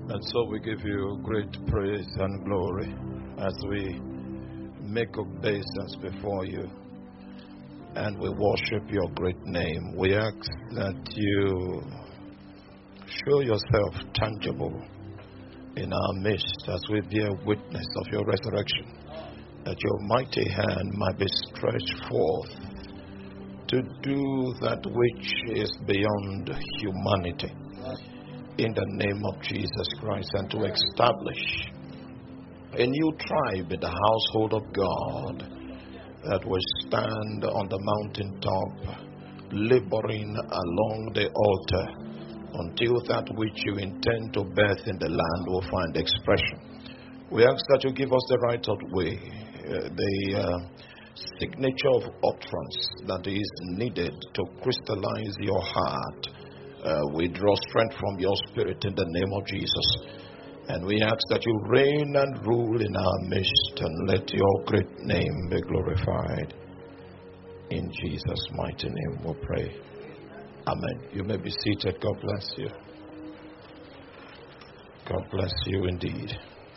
And so we give you great praise and glory as we make obeisance before you and we worship your great name. We ask that you show yourself tangible in our midst as we bear witness of your resurrection, that your mighty hand might be stretched forth to do that which is beyond humanity in the name of Jesus Christ, and to establish a new tribe in the household of God that will stand on the mountaintop, laboring along the altar until that which you intend to birth in the land will find expression. We ask that you give us the right of way, the signature of utterance that is needed to crystallize your heart. We draw strength from your spirit in the name of Jesus. And we ask that you reign and rule in our midst and let your great name be glorified. In Jesus' mighty name we pray. Amen. You may be seated. God bless you. God bless you indeed.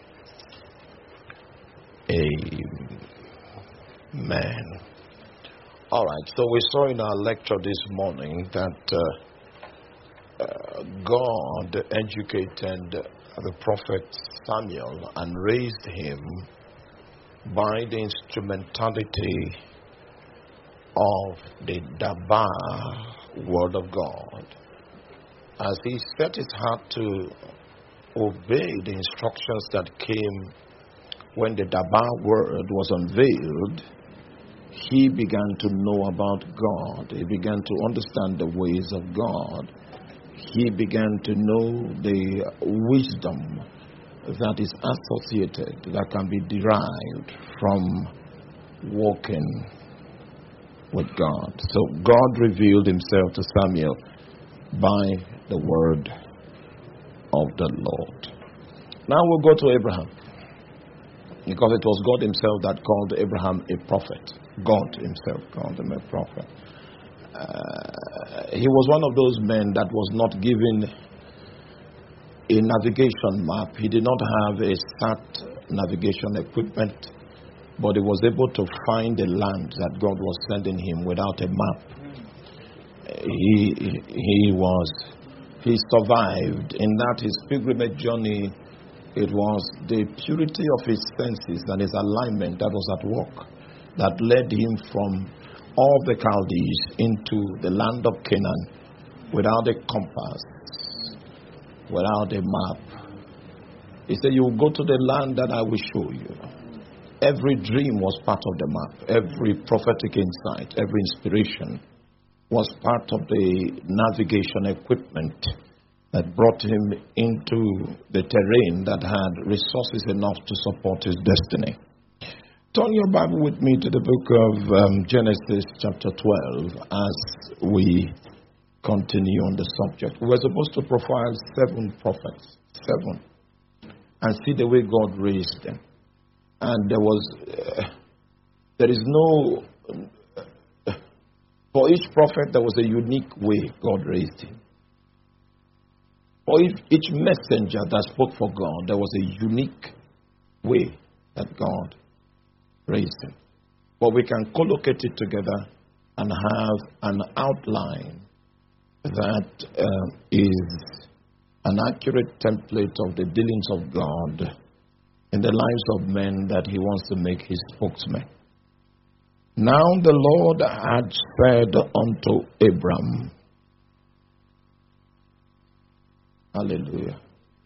Amen. All right. So we saw in our lecture this morning that God educated the prophet Samuel and raised him by the instrumentality of the Dabar word of God. As he set his heart to obey the instructions that came when the Dabar word was unveiled, he began to know about God. He began to understand the ways of God. He began to know the wisdom that is associated, that can be derived from walking with God. So God revealed himself to Samuel by the word of the Lord. Now we'll go to Abraham, because it was God himself that called Abraham a prophet. God himself called him a prophet. He was one of those men that was not given a navigation map. He did not have a sat navigation equipment, but he was able to find the land that God was sending him without a map. He survived in that his pilgrimage journey. It was the purity of his senses and his alignment that was at work that led him from all the Chaldees into the land of Canaan without a compass, without a map. He said, you will go to the land that I will show you. Every dream was part of the map. Every prophetic insight, every inspiration was part of the navigation equipment that brought him into the terrain that had resources enough to support his destiny. Turn your Bible with me to the book of Genesis chapter 12 as we continue on the subject. We were supposed to profile 7 prophets, 7, and see the way God raised them. And there is no, for each prophet there was a unique way God raised him. For each messenger that spoke for God, there was a unique way that God raised him. But we can collocate it together and have an outline that is an accurate template of the dealings of God in the lives of men that he wants to make his spokesman. Now the Lord had said unto Abram, hallelujah.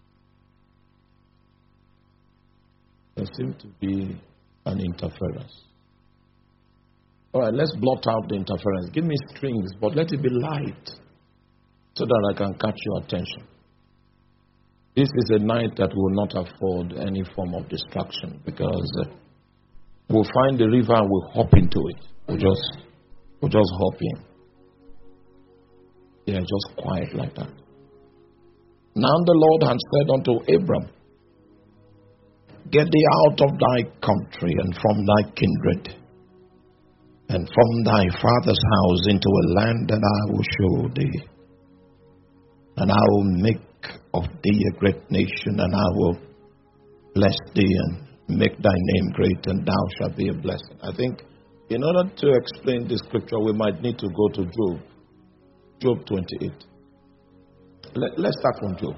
There seems to be an interference. All right, let's blot out the interference. Give me strings, but let it be light so that I can catch your attention. This is a night that will not afford any form of distraction, because we'll find the river and we'll hop into it. We'll just hop in. Yeah, just quiet like that. Now the Lord had said unto Abram, get thee out of thy country and from thy kindred and from thy father's house into a land that I will show thee. And I will make of thee a great nation, and I will bless thee and make thy name great, and thou shalt be a blessing. I think in order to explain this scripture, we might need to go to Job 28. Let's start from Job.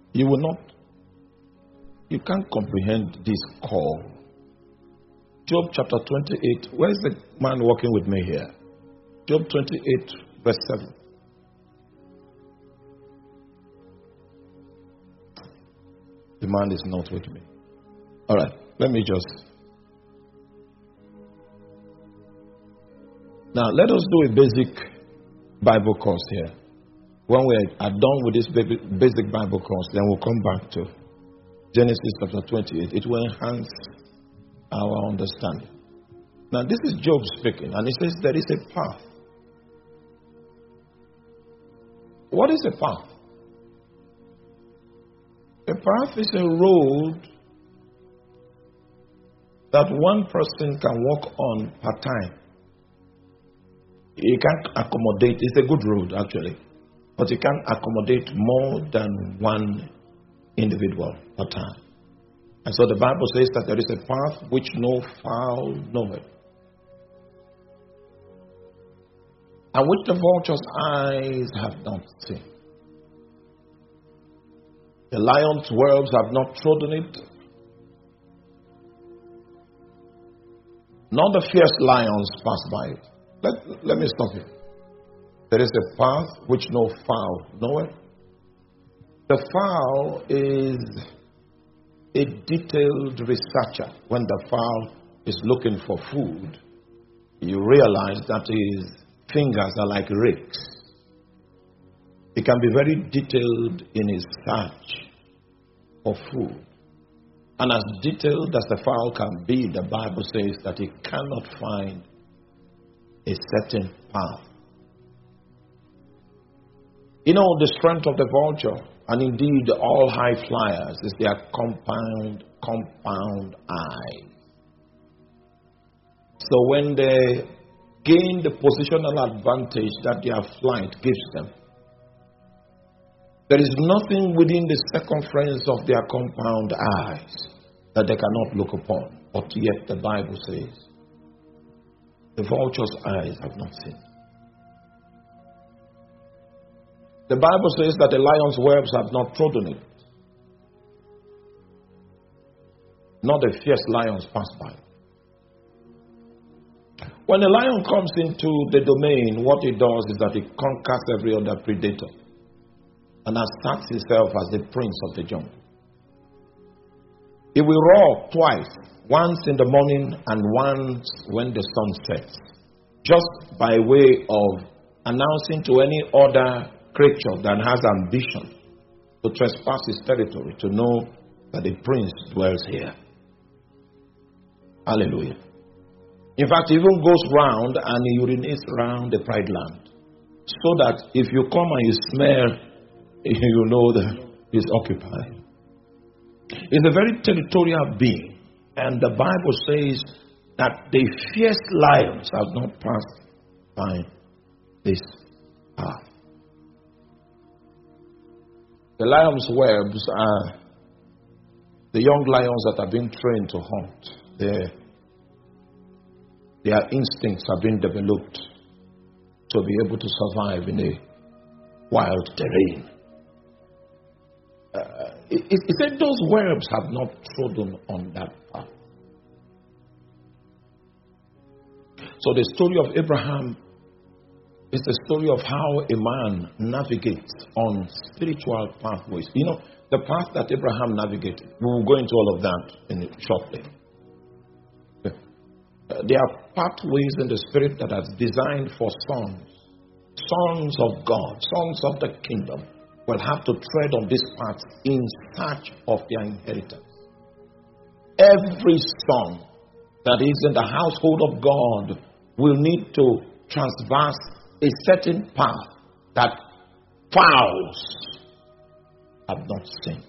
You can't comprehend this call. Job chapter 28. Where's the man walking with me here? Job 28, verse 7. The man is not with me. All right, let me just. Now, let us do a basic Bible course here. When we are done with this basic Bible course, then we'll come back to Genesis chapter 28. It will enhance our understanding. Now, this is Job speaking, and he says there is a path. What is a path? A path is a road that one person can walk on per time. He can't accommodate, it's a good road actually, but he can't accommodate more than one individual per time. And so the Bible says that there is a path which no fowl knoweth, and which the vulture's eyes have not seen. The lion's whelps have not trodden it, nor the fierce lions pass by it. Let me stop here. There is a path which no fowl knoweth. The fowl is a detailed researcher. When the fowl is looking for food, you realize that his fingers are like rakes. He can be very detailed in his search for food. And as detailed as the fowl can be, the Bible says that he cannot find a certain path. You know, the strength of the vulture, and indeed all high flyers, is their compound eye. So when they gain the positional advantage that their flight gives them, there is nothing within the circumference of their compound eyes that they cannot look upon. But yet the Bible says, the vulture's eyes have not seen. The Bible says that the lion's whelps have not trodden it, nor the fierce lions pass by. When a lion comes into the domain, what it does is that it conquers every other predator and asserts itself as the prince of the jungle. It will roar twice, once in the morning and once when the sun sets, just by way of announcing to any other creature that has ambition to trespass his territory to know that the prince dwells here. Hallelujah. In fact, he even goes round and he urinates around the pride land, so that if you come and you smell, you know that he's occupied. He's a very territorial being, and the Bible says that the fierce lions have not passed by this path. The lion's whelps are the young lions that have been trained to hunt. Their instincts have been developed to be able to survive in a wild terrain. It said those whelps have not trodden on that path. So the story of Abraham is the story of how a man navigates on spiritual pathways. You know, the path that Abraham navigated. We will go into all of that shortly. There are pathways in the spirit that are designed for sons of God, sons of the kingdom, will have to tread on this path in search of their inheritance. Every son that is in the household of God will need to traverse a certain path that fowls have not seen.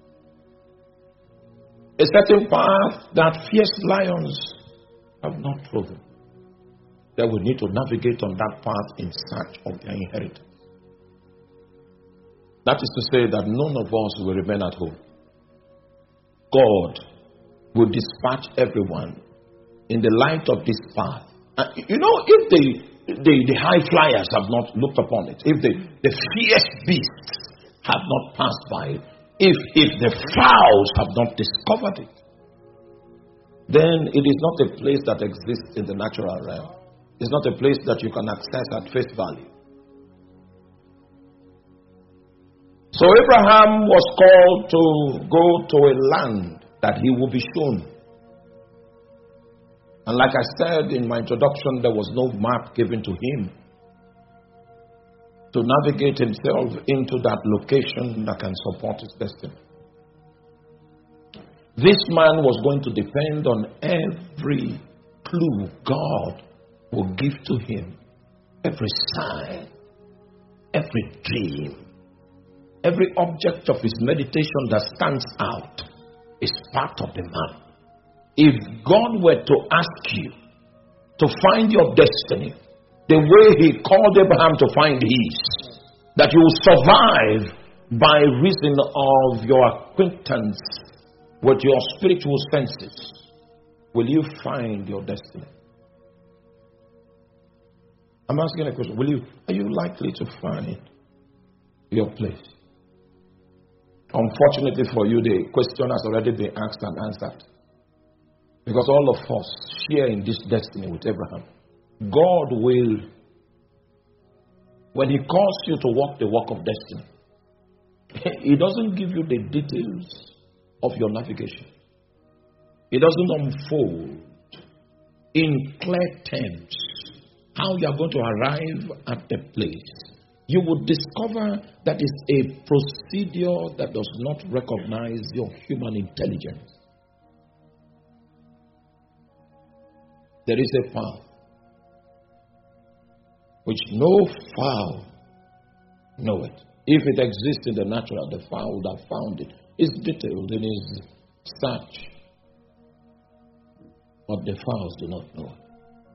A certain path that fierce lions have not trodden. They will need to navigate on that path in search of their inheritance. That is to say that none of us will remain at home. God will dispatch everyone in the light of this path. And if the high flyers have not looked upon it, if the fierce beasts have not passed by it, if the fowls have not discovered it, then it is not a place that exists in the natural realm. It's not a place that you can access at face value. So Abraham was called to go to a land that he will be shown. And like I said in my introduction, there was no map given to him to navigate himself into that location that can support his destiny. This man was going to depend on every clue God will give to him, every sign, every dream, every object of his meditation that stands out is part of the map. If God were to ask you to find your destiny the way he called Abraham to find his, that you will survive by reason of your acquaintance with your spiritual senses, will you find your destiny? I'm asking a question. Are you likely to find your place? Unfortunately for you, the question has already been asked and answered. Because all of us share in this destiny with Abraham. God will, when he calls you to walk the walk of destiny, he doesn't give you the details of your navigation. It doesn't unfold in clear terms how you are going to arrive at the place. You will discover that it's a procedure that does not recognize your human intelligence. There is a path which no fowl knoweth. If it exists in the natural, the fowl that found it is detailed in his search. But the fowls do not know it.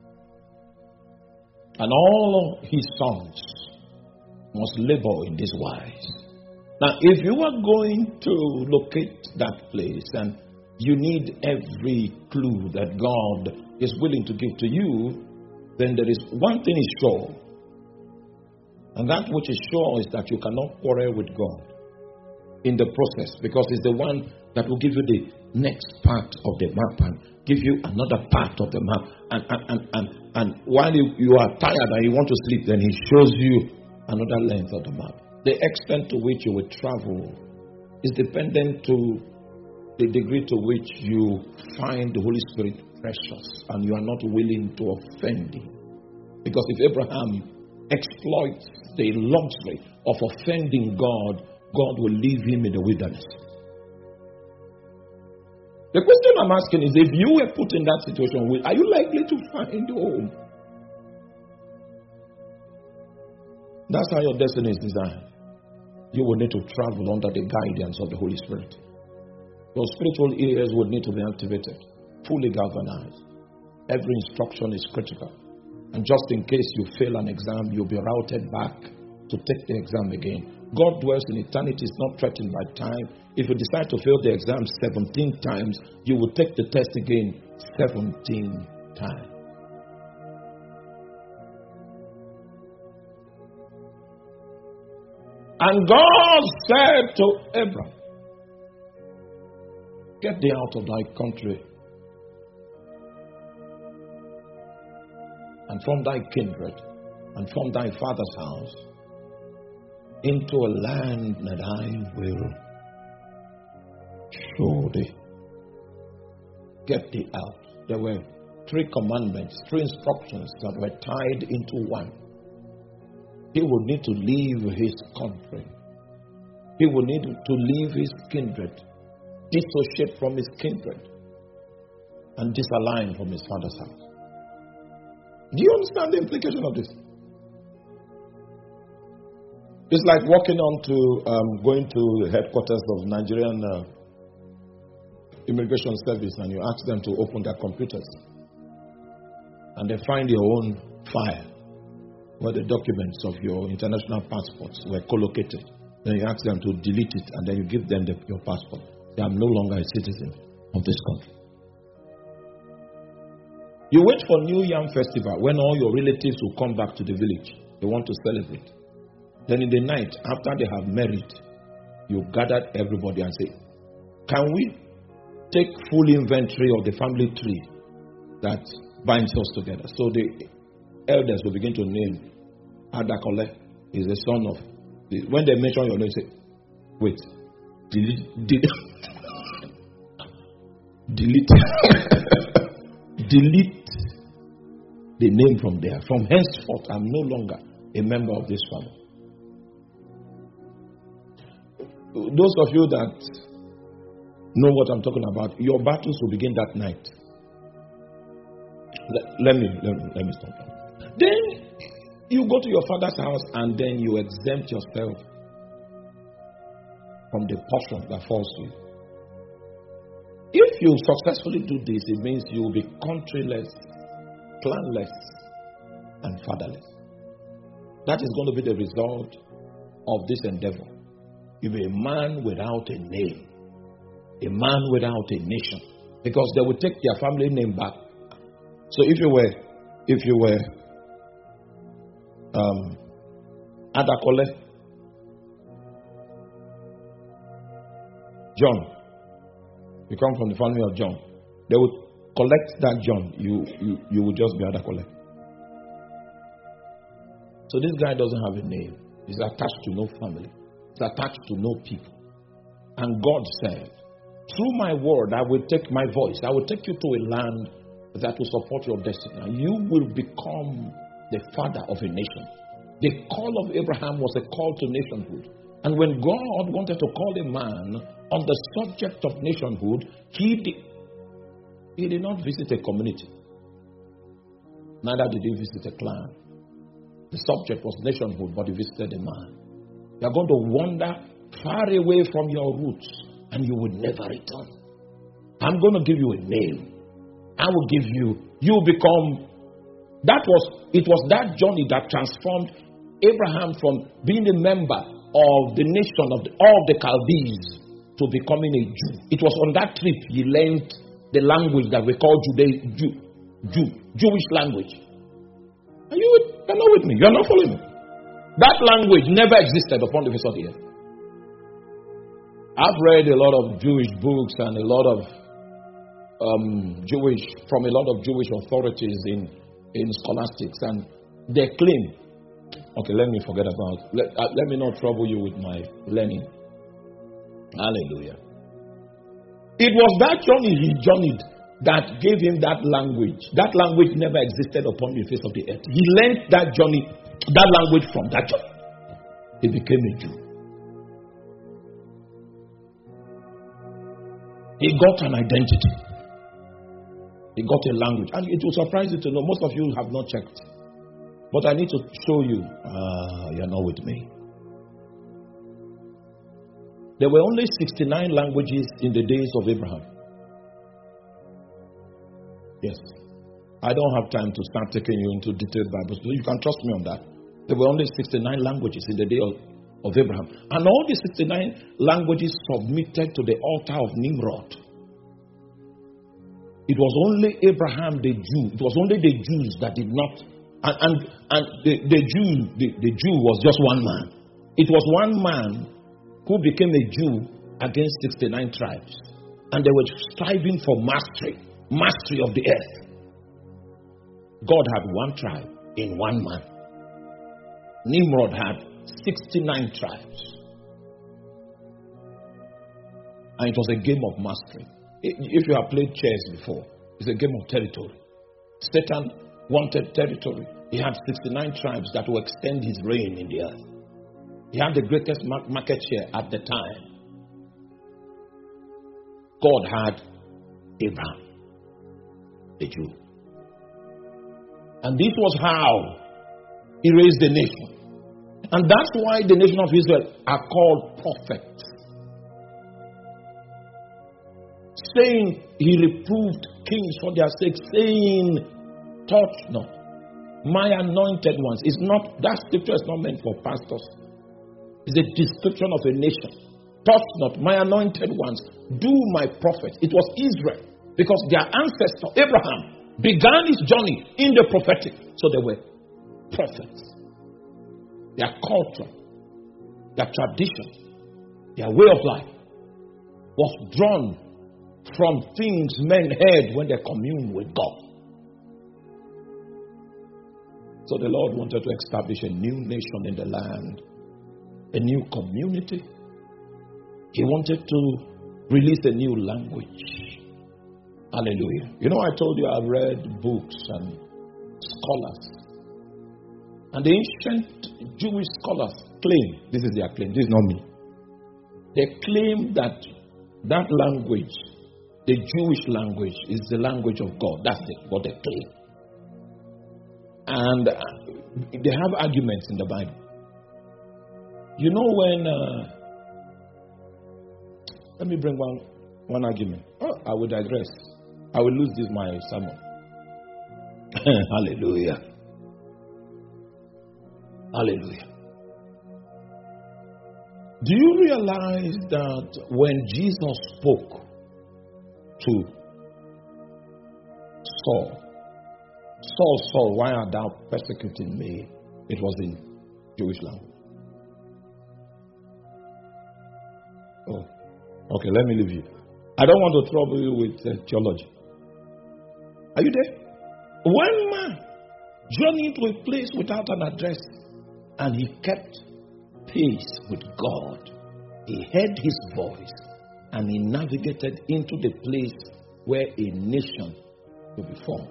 And all his sons must labor in this wise. Now, if you are going to locate that place and you need every clue that God is willing to give to you, then there is one thing is sure. And that which is sure is that you cannot quarrel with God in the process, because it's the one that will give you the next part of the map and give you another part of the map. And while you are tired and you want to sleep, then he shows you another length of the map. The extent to which you will travel is dependent to the degree to which you find the Holy Spirit precious and you are not willing to offend him. Because if Abraham exploits the luxury of offending God, God will leave him in the wilderness. The question I'm asking is, if you were put in that situation, are you likely to find home? That's how your destiny is designed. You will need to travel under the guidance of the Holy Spirit. Your spiritual ears would need to be activated, fully galvanized. Every instruction is critical. And just in case you fail an exam, you'll be routed back to take the exam again. God dwells in eternity, is not threatened by time. If you decide to fail the exam 17 times, you will take the test again 17 times. And God said to Abraham, get thee out of thy country and from thy kindred and from thy father's house into a land that I will show thee. Get thee out. There were 3 commandments, 3 instructions that were tied into one. He would need to leave his country. He would need to leave his kindred, dissociate from his kindred, and disalign from his father's house. Do you understand the implication of this? It's like walking on to going to the headquarters of Nigerian Immigration Service, and you ask them to open their computers, and they find your own file where the documents of your international passports were collocated. Then you ask them to delete it, and then you give them your passport. Say, I'm no longer a citizen of this country. You wait for New Yam Festival when all your relatives will come back to the village. They want to celebrate. Then in the night, after they have married, you gather everybody and say, can we take full inventory of the family tree that binds us together? So the elders will begin to name. Adakole is the son of. When they mention your name, say, wait, delete the name from there. From henceforth, I'm no longer a member of this family. Those of you that know what I'm talking about, your battles will begin that night. Let me stop. Then you go to your father's house and then you exempt yourself from the portion that falls to you. If you successfully do this, it means you will be countryless, clanless, and fatherless. That is going to be the result of this endeavor. You'll be a man without a name, a man without a nation, because they will take their family name back. So if you were Adakole John, you come from the family of John, they would collect that John. You would just be Adakole. So this guy doesn't have a name. He's attached to no family. He's attached to no people. And God said, through my word, I will take my voice. I will take you to a land that will support your destiny. And you will become the father of a nation. The call of Abraham was a call to nationhood. And when God wanted to call a man on the subject of nationhood, he did not visit a community. Neither did he visit a clan. The subject was nationhood, but he visited a man. You are going to wander far away from your roots, and you will never return. I'm going to give you a name. I will give you. You become. It was that journey that transformed Abraham from being a member of the nation of all the Chaldees to becoming a Jew. It was on that trip he learned the language that we call Jewish language. You're not with me. You're not following me. That language never existed upon the face of the earth. I've read a lot of Jewish books and a lot of from a lot of Jewish authorities in scholastics, and they claim. Okay, let me forget about. Let me not trouble you with my learning. Hallelujah. It was that journey he journeyed that gave him that language. That language never existed upon the face of the earth. He learned that journey, that language from that journey. He became a Jew. He got an identity. He got a language. And it will surprise you to know, most of you have not checked. But I need to show you, you're not with me. There were only 69 languages in the days of Abraham. Yes. I don't have time to start taking you into detailed Bibles. You can trust me on that. There were only 69 languages in the day of Abraham. And all the 69 languages submitted to the altar of Nimrod. It was only Abraham the Jew. It was only the Jews that did not. And the Jew was just one man. It was one man who became a Jew against 69 tribes. And they were striving for mastery of the earth. God had one tribe in one man. Nimrod had 69 tribes. And it was a game of mastery. If you have played chess before, it's a game of territory. Satan wanted territory. He had 69 tribes that will extend his reign in the earth. He had the greatest market share at the time. God had Abraham, the Jew. And this was how he raised the nation. And that's why the nation of Israel are called prophets. Saying, he reproved kings for their sake, saying, touch not my anointed ones. It's not, that scripture is not meant for pastors. It's a description of a nation. Touch not my anointed ones. Do my prophets. It was Israel. Because their ancestor, Abraham, began his journey in the prophetic. So they were prophets. Their culture, their tradition, their way of life was drawn from things men heard when they communed with God. So the Lord wanted to establish a new nation in the land, a new community. He wanted to release a new language. Hallelujah. You know, I told you I've read books and scholars. And the ancient Jewish scholars claim, this is their claim, this is not me. They claim that that language, the Jewish language, is the language of God. That's it, what they claim. And they have arguments in the Bible. You know when, let me bring one argument. Oh, I will digress. I will lose this my sermon. Hallelujah. Hallelujah. Do you realize that when Jesus spoke to Saul, Saul, why art thou persecuting me? It was in Jewish language. Oh, okay, let me leave you. I don't want to trouble you with theology. Are you there? One man journeyed to a place without an address, and he kept pace with God. He heard his voice, and he navigated into the place where a nation will be formed.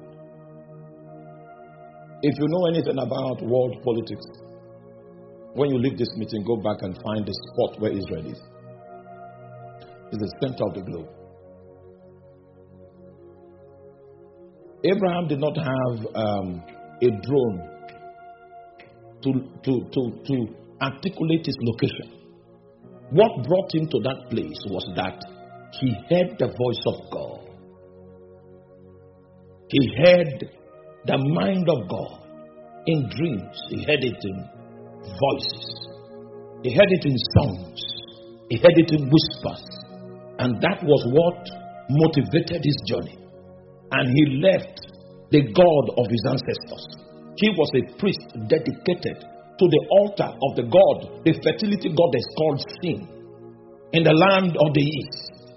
If you know anything about world politics, when you leave this meeting, go back and find the spot where Israel is. It's the center of the globe. Abraham did not have a drone to articulate his location. What brought him to that place was that he heard the voice of God. He heard the mind of God in dreams. He heard it in voices. He heard it in songs. He heard it in whispers. And that was what motivated his journey. And he left the God of his ancestors. He was a priest dedicated to the altar of the god, the fertility goddess called Sin, in the land of the east.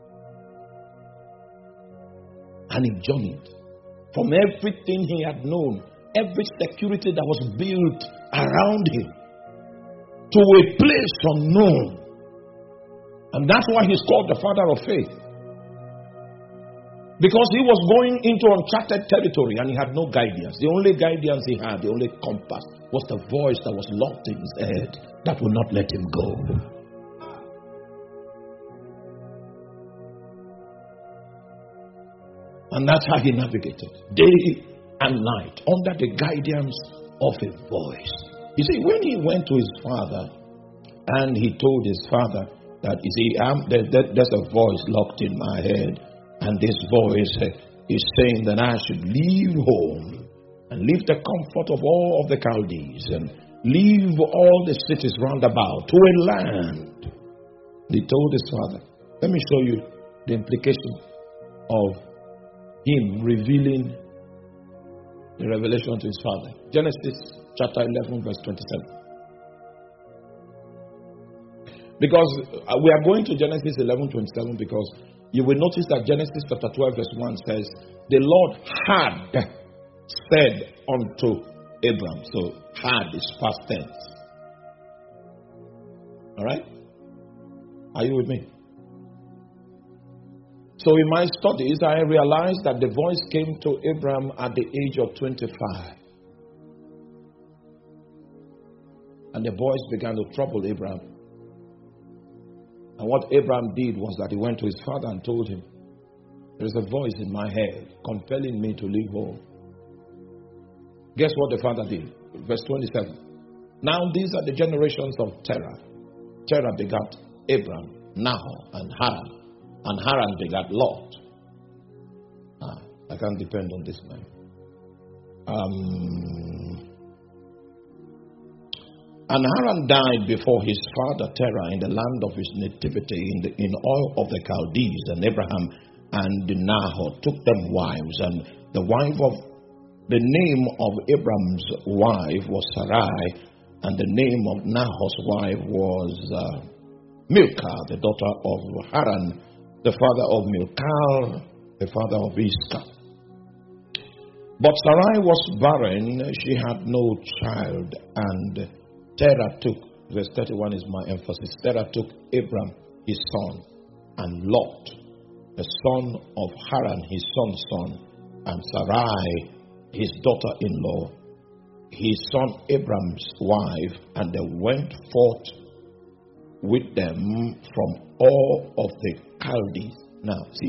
And he journeyed from everything he had known, every security that was built around him, to a place unknown. And that's why he's called the father of faith. Because he was going into uncharted territory and he had no guidance. The only guidance he had, the only compass, was the voice that was locked in his head that would not let him go. And that's how he navigated, day and night, under the guidance of a voice. You see, when he went to his father and he told his father that, you see, there's a voice locked in my head. And this voice is saying that I should leave home and leave the comfort of all of the Chaldees and leave all the cities round about to a land. He told his father, let me show you the implication of him revealing the revelation to his father. Genesis chapter 11 verse 27. Because we are going to Genesis 11:27 because you will notice that Genesis chapter 12 verse 1 says, the Lord had said unto Abram. So had is past tense. Alright? Are you with me? So in my studies, I realized that the voice came to Abram at the age of 25. And the voice began to trouble Abram. And what Abraham did was that he went to his father and told him, there is a voice in my head compelling me to leave home. Guess what the father did? Verse 27. Now these are the generations of Terah. Terah begat Abram, Nahor, and Haran. And Haran begat Lot. I can't depend on this man. And Haran died before his father Terah in the land of his nativity in Ur of the Chaldees. And Abraham and Nahor took them wives. And the name of Abram's wife was Sarai, and the name of Nahor's wife was Milcah, the daughter of Haran, the father of Milcah, the father of Iscah. But Sarai was barren, she had no child, and Terah took, verse 31 is my emphasis, Terah took Abram, his son, and Lot, the son of Haran, his son's son, and Sarai, his daughter-in-law, his son Abram's wife, and they went forth with them from all of the Chaldees. Now, see,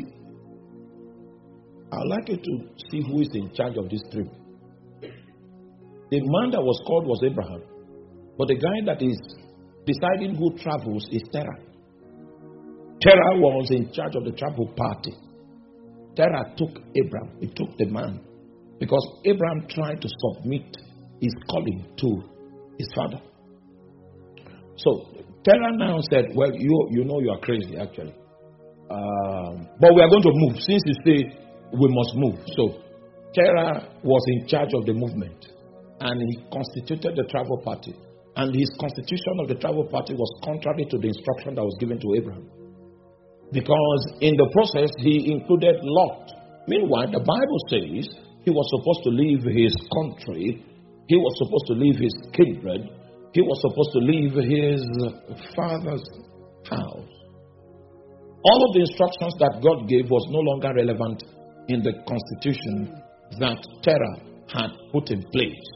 I'd like you to see who is in charge of this trip. The man that was called was Abraham, but the guy that is deciding who travels is Terah. Terah was in charge of the travel party. Terah took Abram, he took the man, because Abraham tried to submit his calling to his father. So Terah now said, well, you know you are crazy actually. But we are going to move. Since you say we must move. So Terah was in charge of the movement, and he constituted the travel party. And his constitution of the travel party was contrary to the instruction that was given to Abraham. Because in the process, he included Lot. Meanwhile, the Bible says he was supposed to leave his country. He was supposed to leave his kindred. He was supposed to leave his father's house. All of the instructions that God gave was no longer relevant in the constitution that Terah had put in place.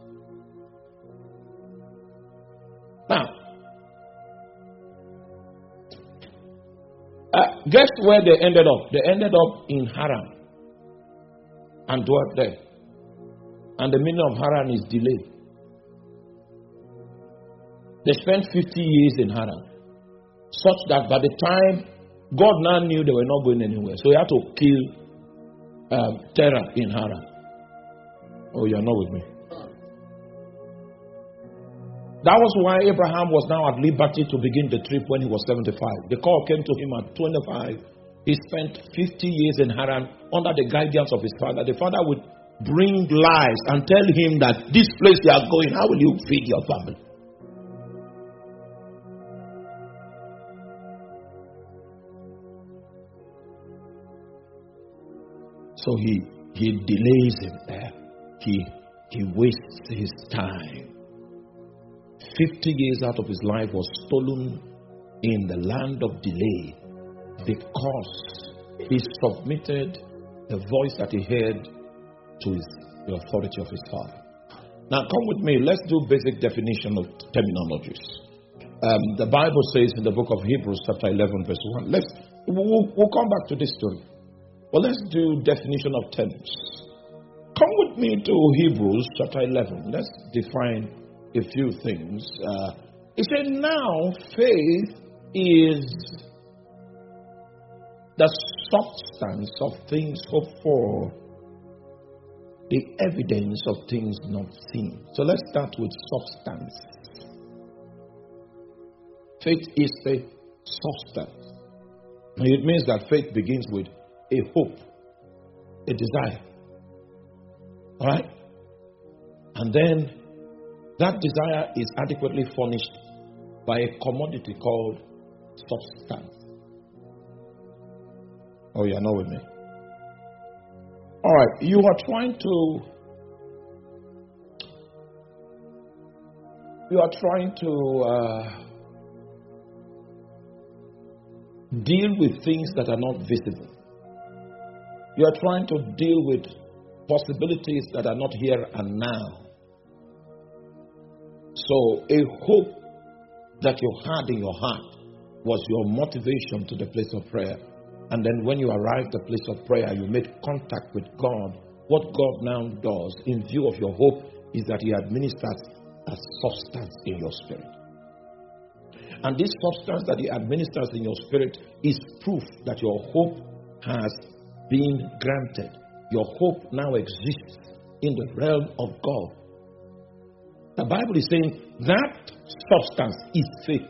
Now, guess where they ended up? They ended up in Haran and dwelt there. And the meaning of Haran is delay. They spent 50 years in Haran, such that by the time God now knew they were not going anywhere, so he had to kill Terah in Haran. Oh, you're not with me. That was why Abraham was now at liberty to begin the trip when he was 75. The call came to him at 25. He spent 50 years in Haran under the guidance of his father. The father would bring lies and tell him that this place you are going, how will you feed your family? So he delays him there. He wastes his time. 50 years out of his life was stolen in the land of delay because he submitted the voice that he heard to the authority of his father. Now come with me, let's do basic definition of terminologies. The Bible says in the book of Hebrews chapter 11 verse 1. We'll come back to this story. But let's do definition of terms. Come with me to Hebrews chapter 11. Let's define a few things. It said, now faith is the substance of things hoped for, the evidence of things not seen. So let's start with substance. Faith is the substance. It means that faith begins with a hope, a desire. All right? And then that desire is adequately furnished by a commodity called substance. Oh, you're not with me. All right, you are trying to deal with things that are not visible. You are trying to deal with possibilities that are not here and now. So a hope that you had in your heart was your motivation to the place of prayer. And then when you arrived at the place of prayer, you made contact with God. What God now does in view of your hope is that He administers a substance in your spirit. And this substance that He administers in your spirit is proof that your hope has been granted. Your hope now exists in the realm of God. The Bible is saying that substance is faith.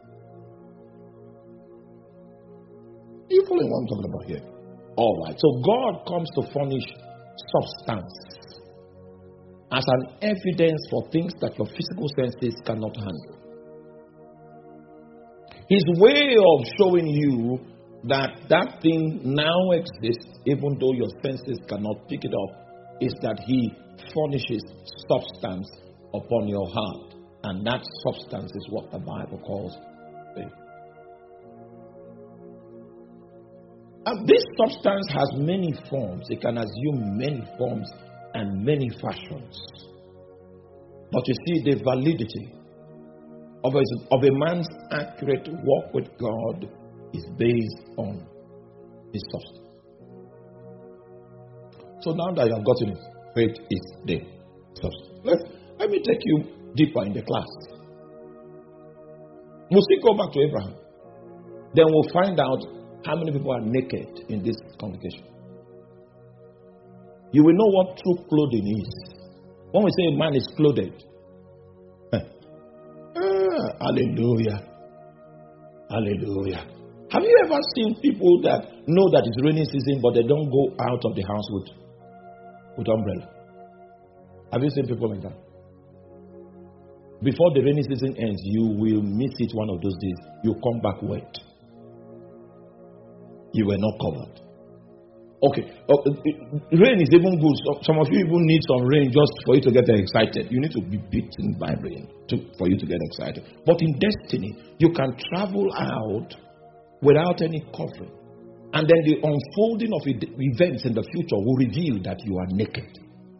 You following what I'm talking about here? All right. So God comes to furnish substance as an evidence for things that your physical senses cannot handle. His way of showing you that thing now exists, even though your senses cannot pick it up, is that He furnishes substance upon your heart. And that substance is what the Bible calls faith. And this substance has many forms. It can assume many forms and many fashions. But you see, the validity of a man's accurate walk with God is based on his substance. So now that you have gotten it, faith is the substance. Let me take you deeper in the class. We'll still go back to Abraham. Then we'll find out how many people are naked in this congregation. You will know what true clothing is. When we say a man is clothed, hallelujah. Hallelujah. Have you ever seen people that know that it's raining season, but they don't go out of the house with umbrella? Have you seen people like that? Before the rainy season ends, you will miss it one of those days. You come back wet. You were not covered. Okay. Rain is even good. Some of you even need some rain just for you to get excited. You need to be beaten by rain for you to get excited. But in destiny, you can travel out without any covering. And then the unfolding of events in the future will reveal that you are naked.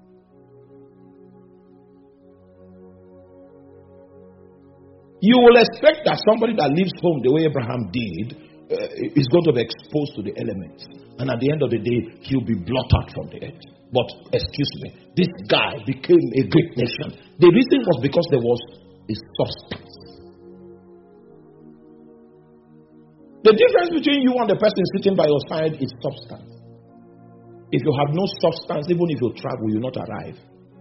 You will expect that somebody that leaves home the way Abraham did is going to be exposed to the elements. And at the end of the day, he'll be blotted from the earth. But, excuse me, this guy became a great nation. The reason was because there was a substance. The difference between you and the person sitting by your side is substance. If you have no substance, even if you travel, you'll not arrive.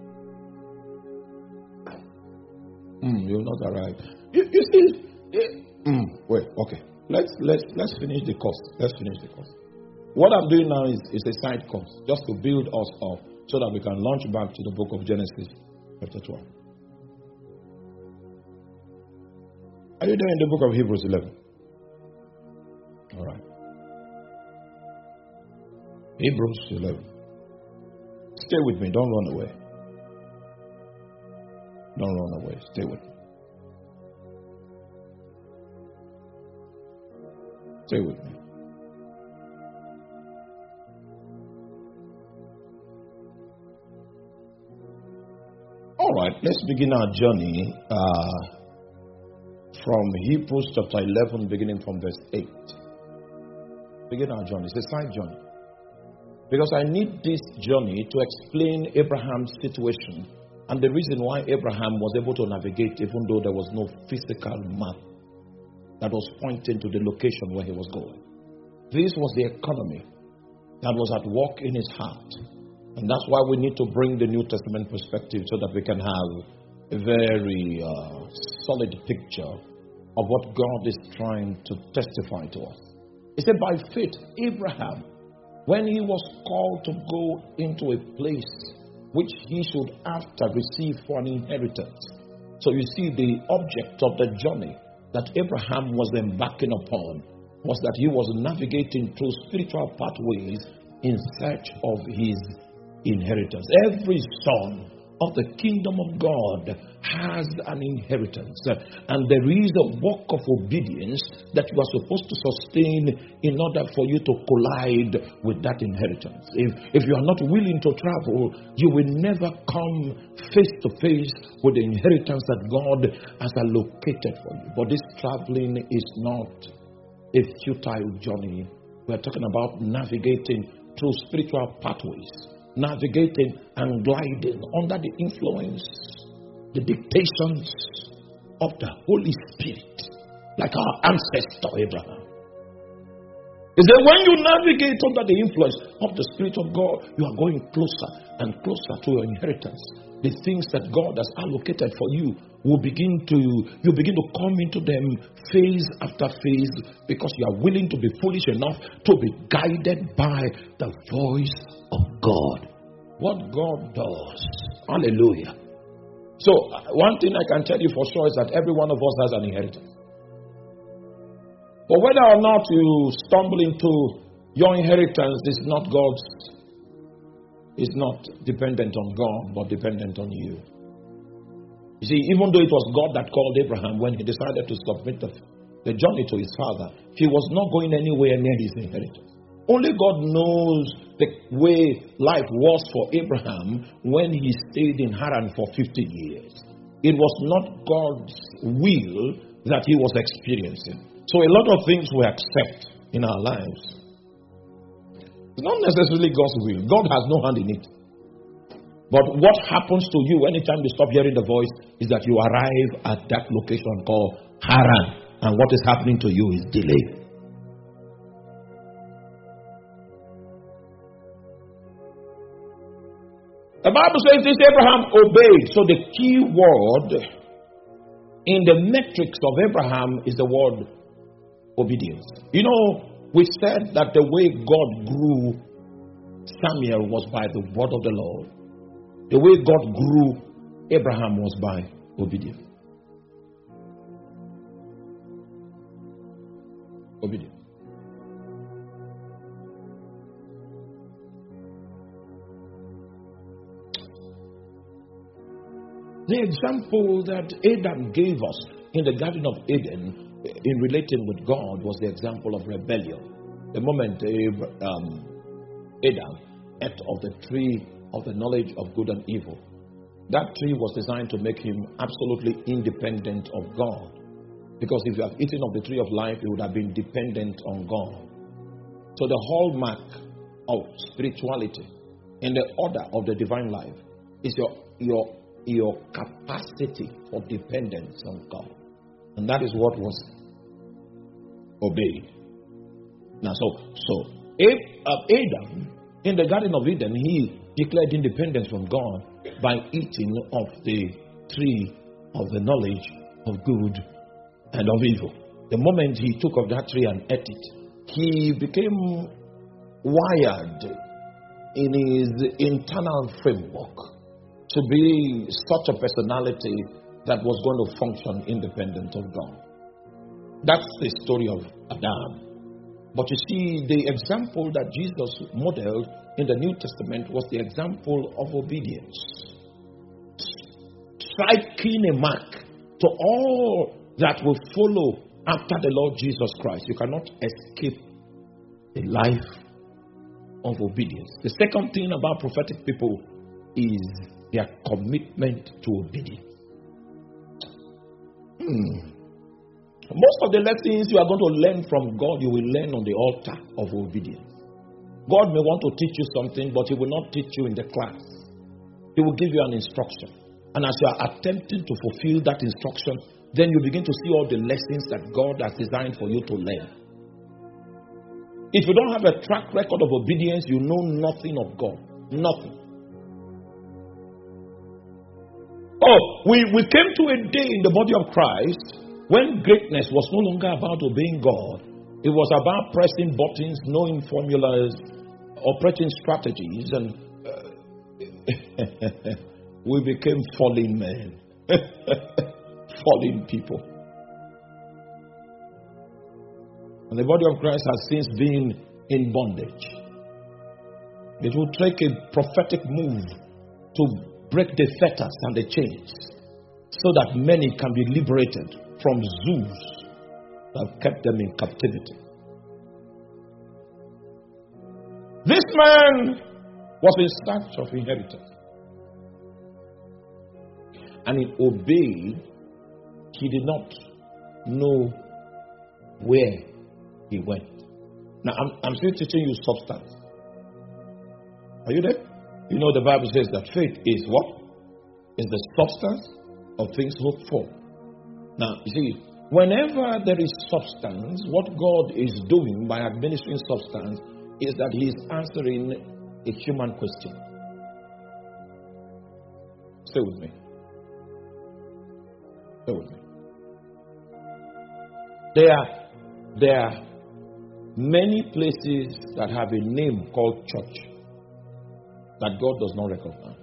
You'll not arrive. You see, wait, okay. Let's finish the course. Let's finish the course. What I'm doing now is a side course, just to build us up so that we can launch back to the book of Genesis, chapter 12. Are you there in the book of Hebrews 11? All right. Hebrews 11. Stay with me. Don't run away. Don't run away. Stay with me. Stay with me. All right, let's begin our journey from Hebrews chapter 11, beginning from verse 8. Begin our journey. It's a side journey. Because I need this journey to explain Abraham's situation and the reason why Abraham was able to navigate even though there was no physical map that was pointing to the location where he was going. This was the economy that was at work in his heart. And that's why we need to bring the New Testament perspective so that we can have a very solid picture of what God is trying to testify to us. He said, by faith, Abraham, when he was called to go into a place which he should after receive for an inheritance. So you see, the object of the journey that Abraham was embarking upon was that he was navigating through spiritual pathways in search of his inheritance. Every son of the kingdom of God has an inheritance, and there is a walk of obedience that you are supposed to sustain in order for you to collide with that inheritance. If you are not willing to travel, you will never come face to face with the inheritance that God has allocated for you. But this traveling is not a futile journey. We are talking about navigating through spiritual pathways, navigating and gliding under the influence, the dictations of the Holy Spirit, like our ancestor Abraham. He said, when you navigate under the influence of the Spirit of God, you are going closer and closer to your inheritance. The things that God has allocated for you you begin to come into them phase after phase, because you are willing to be foolish enough to be guided by the voice of God. What God does. Hallelujah. So, one thing I can tell you for sure is that every one of us has an inheritance. But whether or not you stumble into your inheritance is not dependent on God, but dependent on you. You see, even though it was God that called Abraham when he decided to submit the journey to his father, he was not going anywhere near his inheritance. Only God knows the way life was for Abraham when he stayed in Haran for 50 years. It was not God's will that he was experiencing. So a lot of things we accept in our lives, it's not necessarily God's will. God has no hand in it. But what happens to you anytime you stop hearing the voice is that you arrive at that location called Haran. And what is happening to you is delay. The Bible says this: Abraham obeyed. So the key word in the metrics of Abraham is the word obedience. You know, we said that the way God grew Samuel was by the word of the Lord. The way God grew Abraham was by obedience. Obedience. The example that Adam gave us in the Garden of Eden in relating with God was the example of rebellion. The moment Adam ate of the tree of the knowledge of good and evil, that tree was designed to make him absolutely independent of God. Because if you have eaten of the tree of life, you would have been dependent on God. So the hallmark of spirituality in the order of the divine life is your capacity for dependence on God. And that is what was obeyed. Now, so Adam, in the Garden of Eden, he declared independence from God by eating of the tree of the knowledge of good and of evil. The moment he took of that tree and ate it, he became wired in his internal framework to be such a personality that was going to function independent of God. That's the story of Adam. But you see, the example that Jesus modeled in the New Testament was the example of obedience. Striking a mark to all that will follow after the Lord Jesus Christ. You cannot escape a life of obedience. The second thing about prophetic people is their commitment to obedience. Most of the lessons you are going to learn from God, you will learn on the altar of obedience. God may want to teach you something, but He will not teach you in the class. He will give you an instruction. And as you are attempting to fulfill that instruction, then you begin to see all the lessons that God has designed for you to learn. If you don't have a track record of obedience, you know nothing of God. Nothing. Oh, we came to a day in the body of Christ when greatness was no longer about obeying God. It was about pressing buttons, knowing formulas, operating strategies, and we became fallen men, fallen people. And the body of Christ has since been in bondage. It will take a prophetic move to break the fetters and the chains so that many can be liberated from zoos that have kept them in captivity. This man was in search of inheritance, and he obeyed. He did not know where he went. Now, I'm still teaching you substance. Are you there? You know, the Bible says that faith is what? Is the substance of things hoped for. Now, you see, Whenever there is substance, what God is doing by administering substance is that He is answering a human question. Stay with me. Stay with me. There are many places that have a name called church that God does not recognize.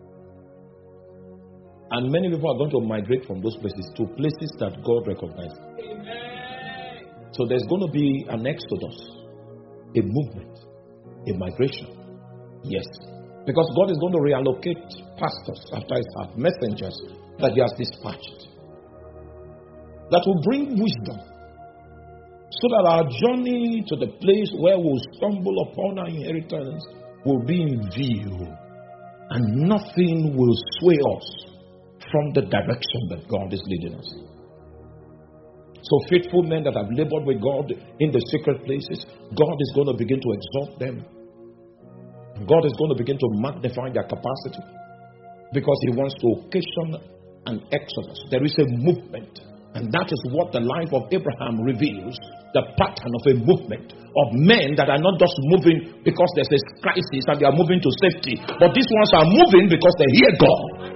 And many people are going to migrate from those places to places that God recognizes. Amen. So there's going to be an exodus, a movement, a migration. Yes. Because God is going to reallocate pastors after His heart, messengers that He has dispatched, that will bring wisdom, so that our journey to the place where we'll stumble upon our inheritance will be in view, and nothing will sway us from the direction that God is leading us. So faithful men that have labored with God in the secret places, God is going to begin to exalt them. God is going to begin to magnify their capacity, because He wants to occasion an exodus. There is a movement, and that is what the life of Abraham reveals, the pattern of a movement of men that are not just moving because there's a crisis and they are moving to safety, but these ones are moving because they hear God.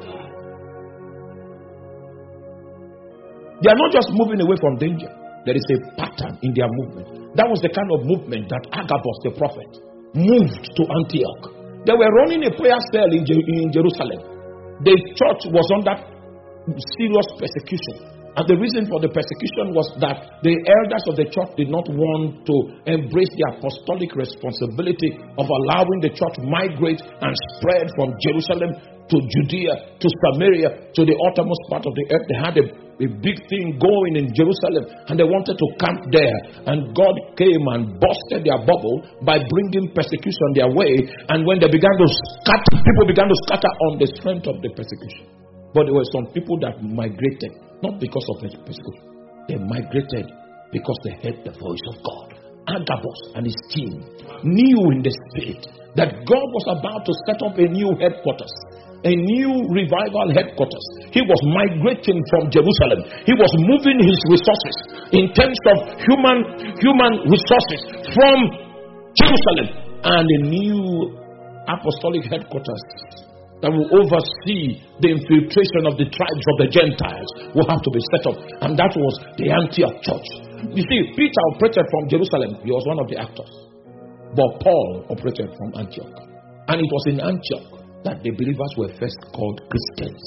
They are not just moving away from danger. There is a pattern in their movement. That was the kind of movement that Agabus the prophet moved to Antioch. They were running a prayer cell in Jerusalem. The church was under serious persecution. And the reason for the persecution was that the elders of the church did not want to embrace the apostolic responsibility of allowing the church migrate and spread from Jerusalem to Judea, to Samaria, to the uttermost part of the earth. They had a big thing going in Jerusalem, and they wanted to camp there. And God came and busted their bubble by bringing persecution their way. And when they began to scatter, people began to scatter on the strength of the persecution. But there were some people that migrated, not because of persecution. They migrated because they heard the voice of God. Agabus and his team knew in the spirit that God was about to set up a new headquarters, a new revival headquarters. He was migrating from Jerusalem. He was moving his resources in terms of human resources from Jerusalem, and a new apostolic headquarters that will oversee the infiltration of the tribes of the Gentiles will have to be set up. And that was the Antioch church. You see, Peter operated from Jerusalem. He was one of the actors. But Paul operated from Antioch. And it was in Antioch that the believers were first called Christians.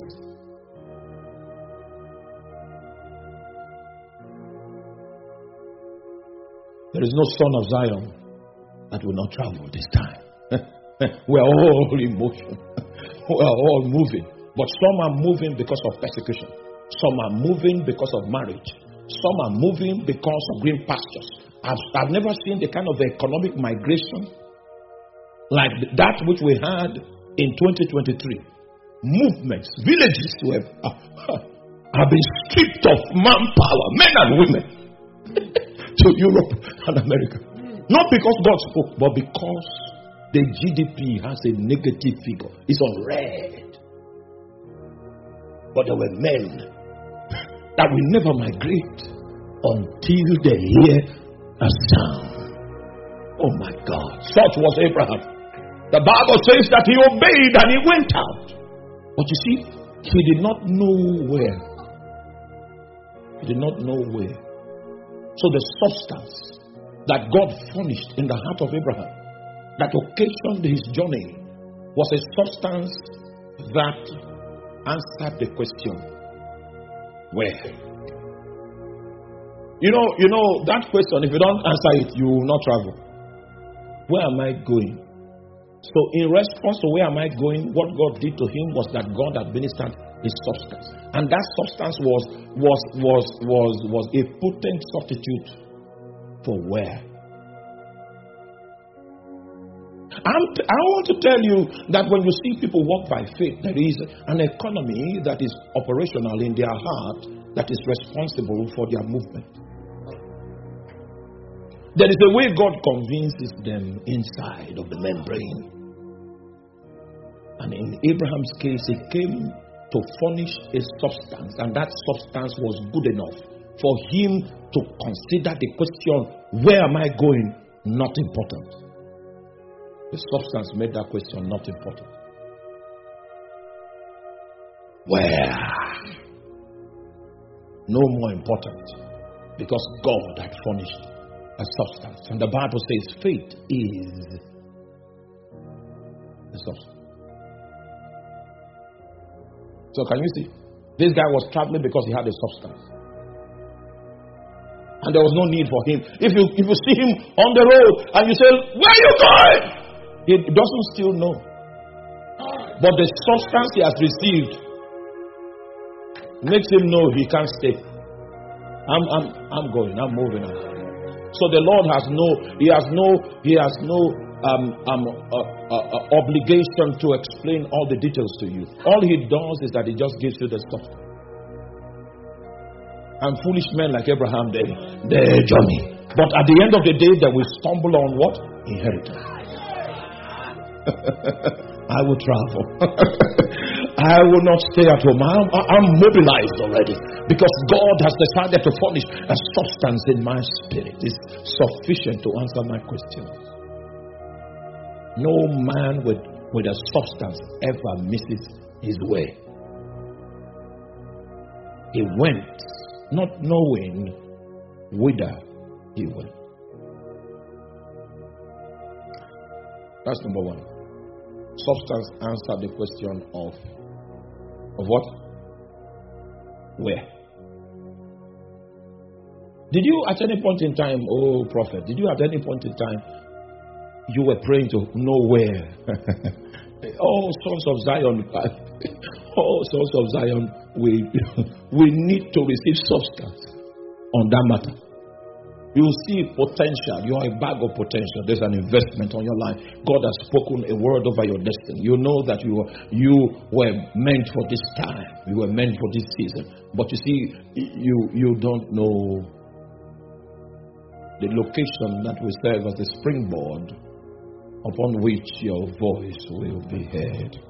There is no son of Zion that will not travel this time. We are all in motion. We are all moving. But some are moving because of persecution. Some are moving because of marriage. Some are moving because of green pastures. I've never seen the kind of economic migration like that which we had in 2023. Movements, villages have been stripped of manpower, men and women, to Europe and America. Not because God spoke, but because the GDP has a negative figure. It's on red. But there were men that will never migrate until they hear a sound. Oh my God. Such was Abraham. The Bible says that he obeyed and he went out. But you see, he did not know where. He did not know where. So the substance that God furnished in the heart of Abraham, that occasioned his journey, was a substance that answered the question, where? You know that question, if you don't answer it, you will not travel. Where am I going? So in response to where am I going, what God did to him was that God administered his substance. And that substance was a potent substitute for where. I want to tell you that when you see people walk by faith, there is an economy that is operational in their heart that is responsible for their movement. There is a way God convinces them inside of the membrane. And in Abraham's case, he came to furnish a substance, and that substance was good enough for him to consider the question, where am I going, not important. The substance made that question not important. Where? No more important, because God had furnished a substance. And the Bible says faith is the substance. So can you see? This guy was traveling because he had a substance. And there was no need for him. If you see him on the road and you say, where are you going? He doesn't still know. But the substance he has received makes him know he can't stay. I'm going, I'm moving on. So the Lord has no obligation to explain all the details to you. All he does is that he just gives you the stuff. And foolish men like Abraham, they journey. But at the end of the day, they will stumble on what? Inheritance. I will travel. I will not stay at home. I'm mobilized already, because God has decided to furnish a substance in my spirit. It's sufficient to answer my questions. No man with a substance ever misses his way. He went not knowing whither he went. That's number one. Substance answered the question of what? Where? Did you at any point in time, oh prophet, did you at any point in time you were praying to know where? Oh, sons of Zion, oh, sons of Zion, we need to receive substance on that matter. You see potential. You are a bag of potential. There's an investment on your life. God has spoken a word over your destiny. You know that you were meant for this time. You were meant for this season. But you see, you don't know the location that will serve as the springboard upon which your voice will be heard.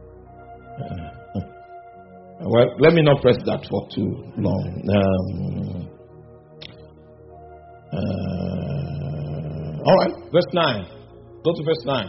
Well, let me not press that for too long. All right, verse 9. Go to verse 9.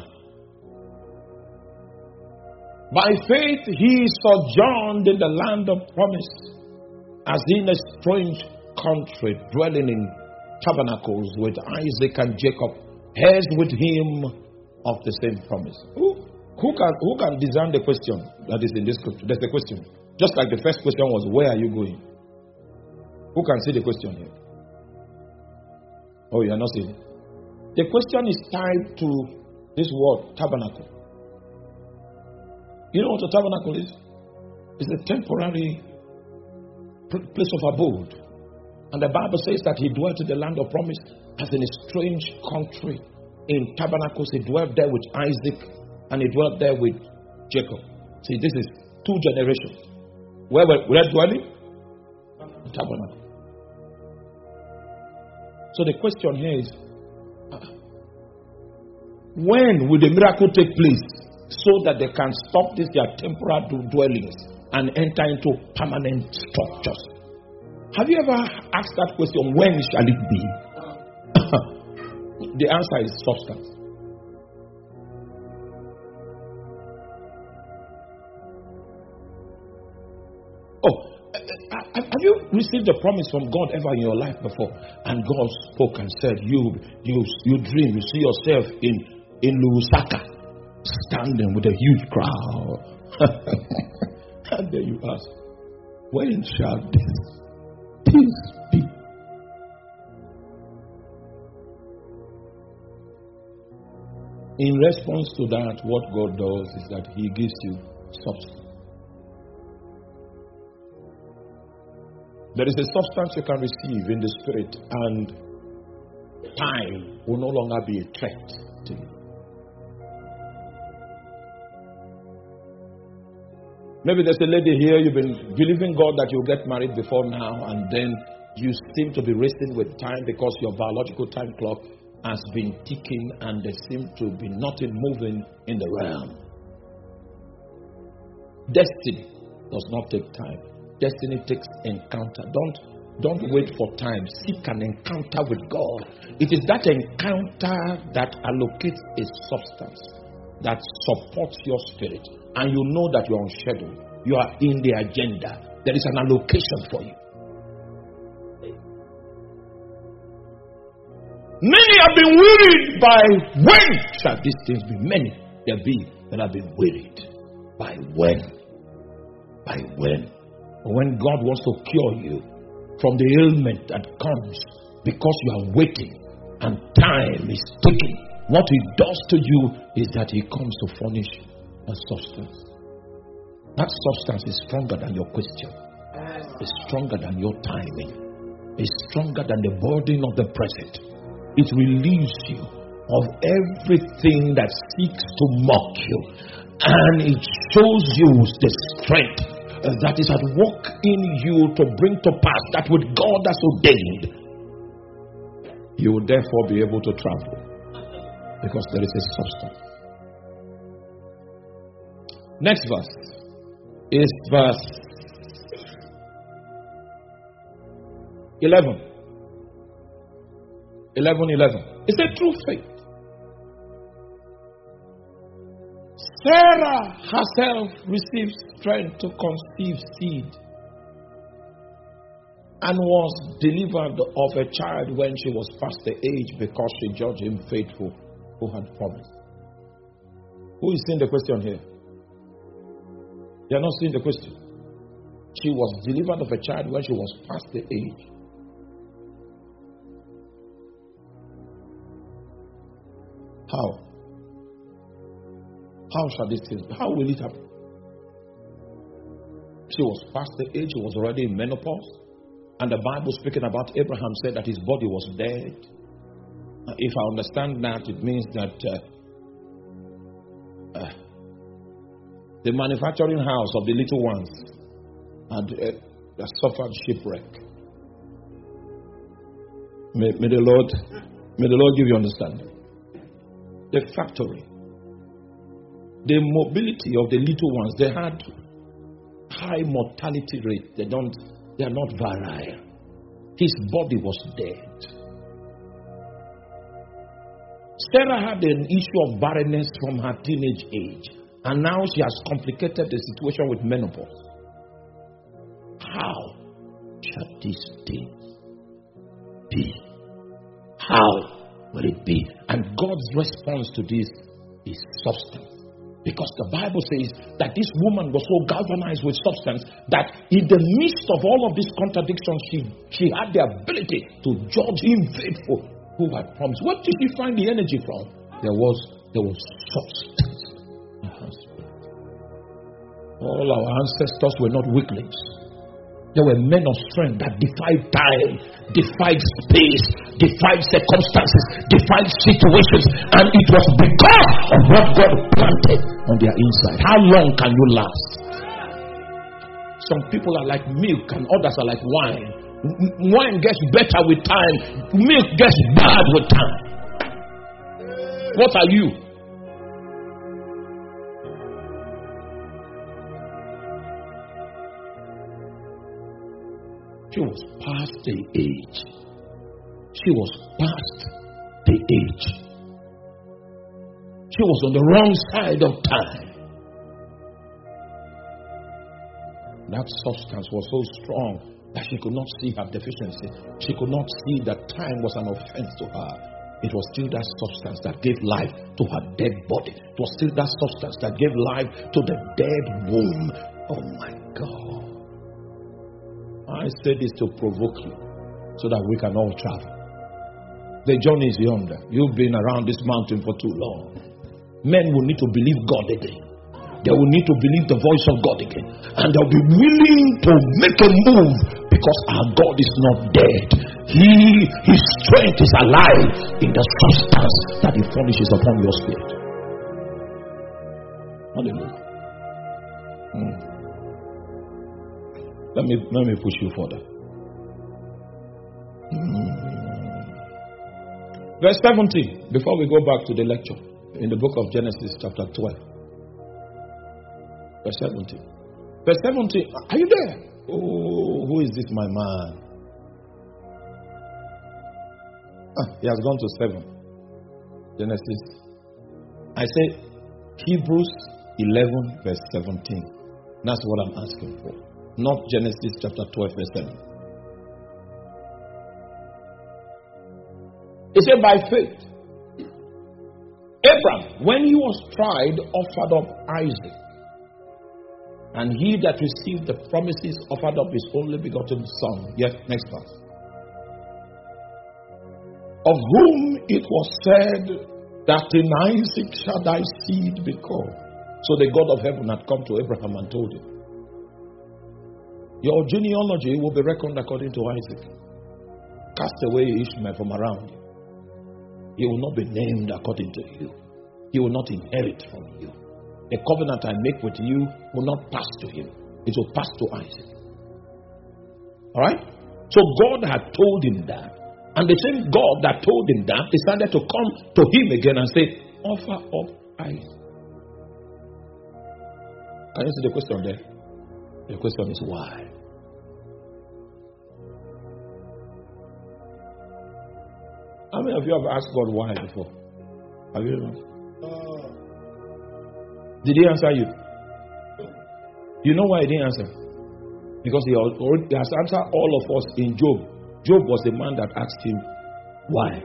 By faith he sojourned in the land of promise, as in a strange country, dwelling in tabernacles with Isaac and Jacob, heirs with him of the same promise. Who can discern the question that is in this scripture? That's the question. Just like the first question was, where are you going? Who can see the question here? Oh, you are not seeing it. The question is tied to this word, tabernacle. You know what a tabernacle is? It's a temporary place of abode. And the Bible says that he dwelt in the land of promise as in a strange country. In tabernacles, he dwelt there with Isaac and he dwelt there with Jacob. See, this is two generations. Where were they dwelling? In tabernacle. So the question here is, when will the miracle take place so that they can stop this their temporal dwellings and enter into permanent structures? Have you ever asked that question, when shall it be? The answer is substance. Have you received a promise from God ever in your life before? And God spoke and said, you dream, you see yourself in Lusaka, standing with a huge crowd. And then you ask, when shall this be? In response to that, what God does is that he gives you substance. There is a substance you can receive in the spirit, and time will no longer be a threat to you. Maybe there's a lady here, you've been believing God that you'll get married before now, and then you seem to be racing with time because your biological time clock has been ticking and there seems to be nothing moving in the realm. Destiny does not take time. Destiny takes encounter. Don't wait for time. Seek an encounter with God. It is that encounter that allocates a substance that supports your spirit. And you know that you are on schedule. You are in the agenda. There is an allocation for you. Many have been wearied by when shall these things be? Many there be that have been wearied by when. By when. When God wants to cure you from the ailment that comes because you are waiting and time is ticking, what He does to you is that He comes to furnish a substance. That substance is stronger than your question. It's stronger than your timing. It's stronger than the burden of the present. It relieves you of everything that seeks to mock you, and it shows you the strength that is at work in you to bring to pass that which God has ordained. You will therefore be able to travel because there is a substance. Next verse is verse 11. 11. It's a true faith. Sarah herself received strength to conceive seed and was delivered of a child when she was past the age because she judged him faithful who had promised. Who is seeing the question here? You are not seeing the question. She was delivered of a child when she was past the age. How? How shall this thing? How will it happen? She was past the age, she was already in menopause. And the Bible speaking about Abraham said that his body was dead. If I understand that, it means that the manufacturing house of the little ones had suffered shipwreck. May the Lord give you understanding. The factory, the mobility of the little ones, they had high mortality rate. They are not virile. His body was dead. Sarah had an issue of barrenness from her teenage age, and now she has complicated the situation with menopause. How shall this thing be? How will it be? And God's response to this is substance. Because the Bible says that this woman was so galvanized with substance that in the midst of all of these contradictions, she had the ability to judge him faithful who had promised. Where did she find the energy from? There was substance in her spirit. All our ancestors were not weaklings. There were men of strength that defied time, defied space, defied circumstances, defied situations, and it was because of what God planted on their inside. How long can you last? Some people are like milk and others are like wine. Wine gets better with time, milk gets bad with time. What are you? She was past the age. She was past the age. She was on the wrong side of time. That substance was so strong that she could not see her deficiency. She could not see that time was an offense to her. It was still that substance that gave life to her dead body. It was still that substance that gave life to the dead womb. Oh my God. I say this to provoke you so that we can all travel. The journey is yonder. You've been around this mountain for too long. Men will need to believe God again. They will need to believe the voice of God again. And they'll be willing to make a move because our God is not dead. His strength is alive in the substance that He furnishes upon your spirit. Hallelujah. Let me push you further. Verse 17, before we go back to the lecture, in the book of Genesis chapter 12. Verse 17. Verse 17, are you there? Oh, who is this, my man? He has gone to 7. Genesis. I say Hebrews 11 verse 17. That's what I'm asking for. Not Genesis chapter 12 verse 7. He said by faith, Abraham, when he was tried, offered up Isaac. And he that received the promises offered up his only begotten son. Yes, next verse. Of whom it was said that in Isaac shall thy seed be called. So the God of heaven had come to Abraham and told him, your genealogy will be reckoned according to Isaac. Cast away Ishmael from around you. He will not be named according to you. He will not inherit from you. The covenant I make with you will not pass to him. It will pass to Isaac. Alright? So God had told him that. And the same God that told him that decided to come to him again and say, offer up Isaac. Can you see the question there? The question is why? How many of you have asked God why before? Have you ever? Did he answer you? You know why he didn't answer? Because he has answered all of us in Job. Job was the man that asked him why.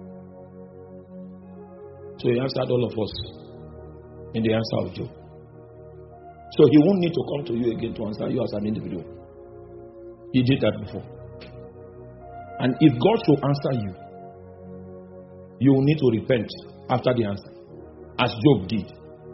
So he answered all of us in the answer of Job. So he won't need to come to you again to answer you as an individual. He did that before. And if God should answer you, you will need to repent after the answer, as Job did.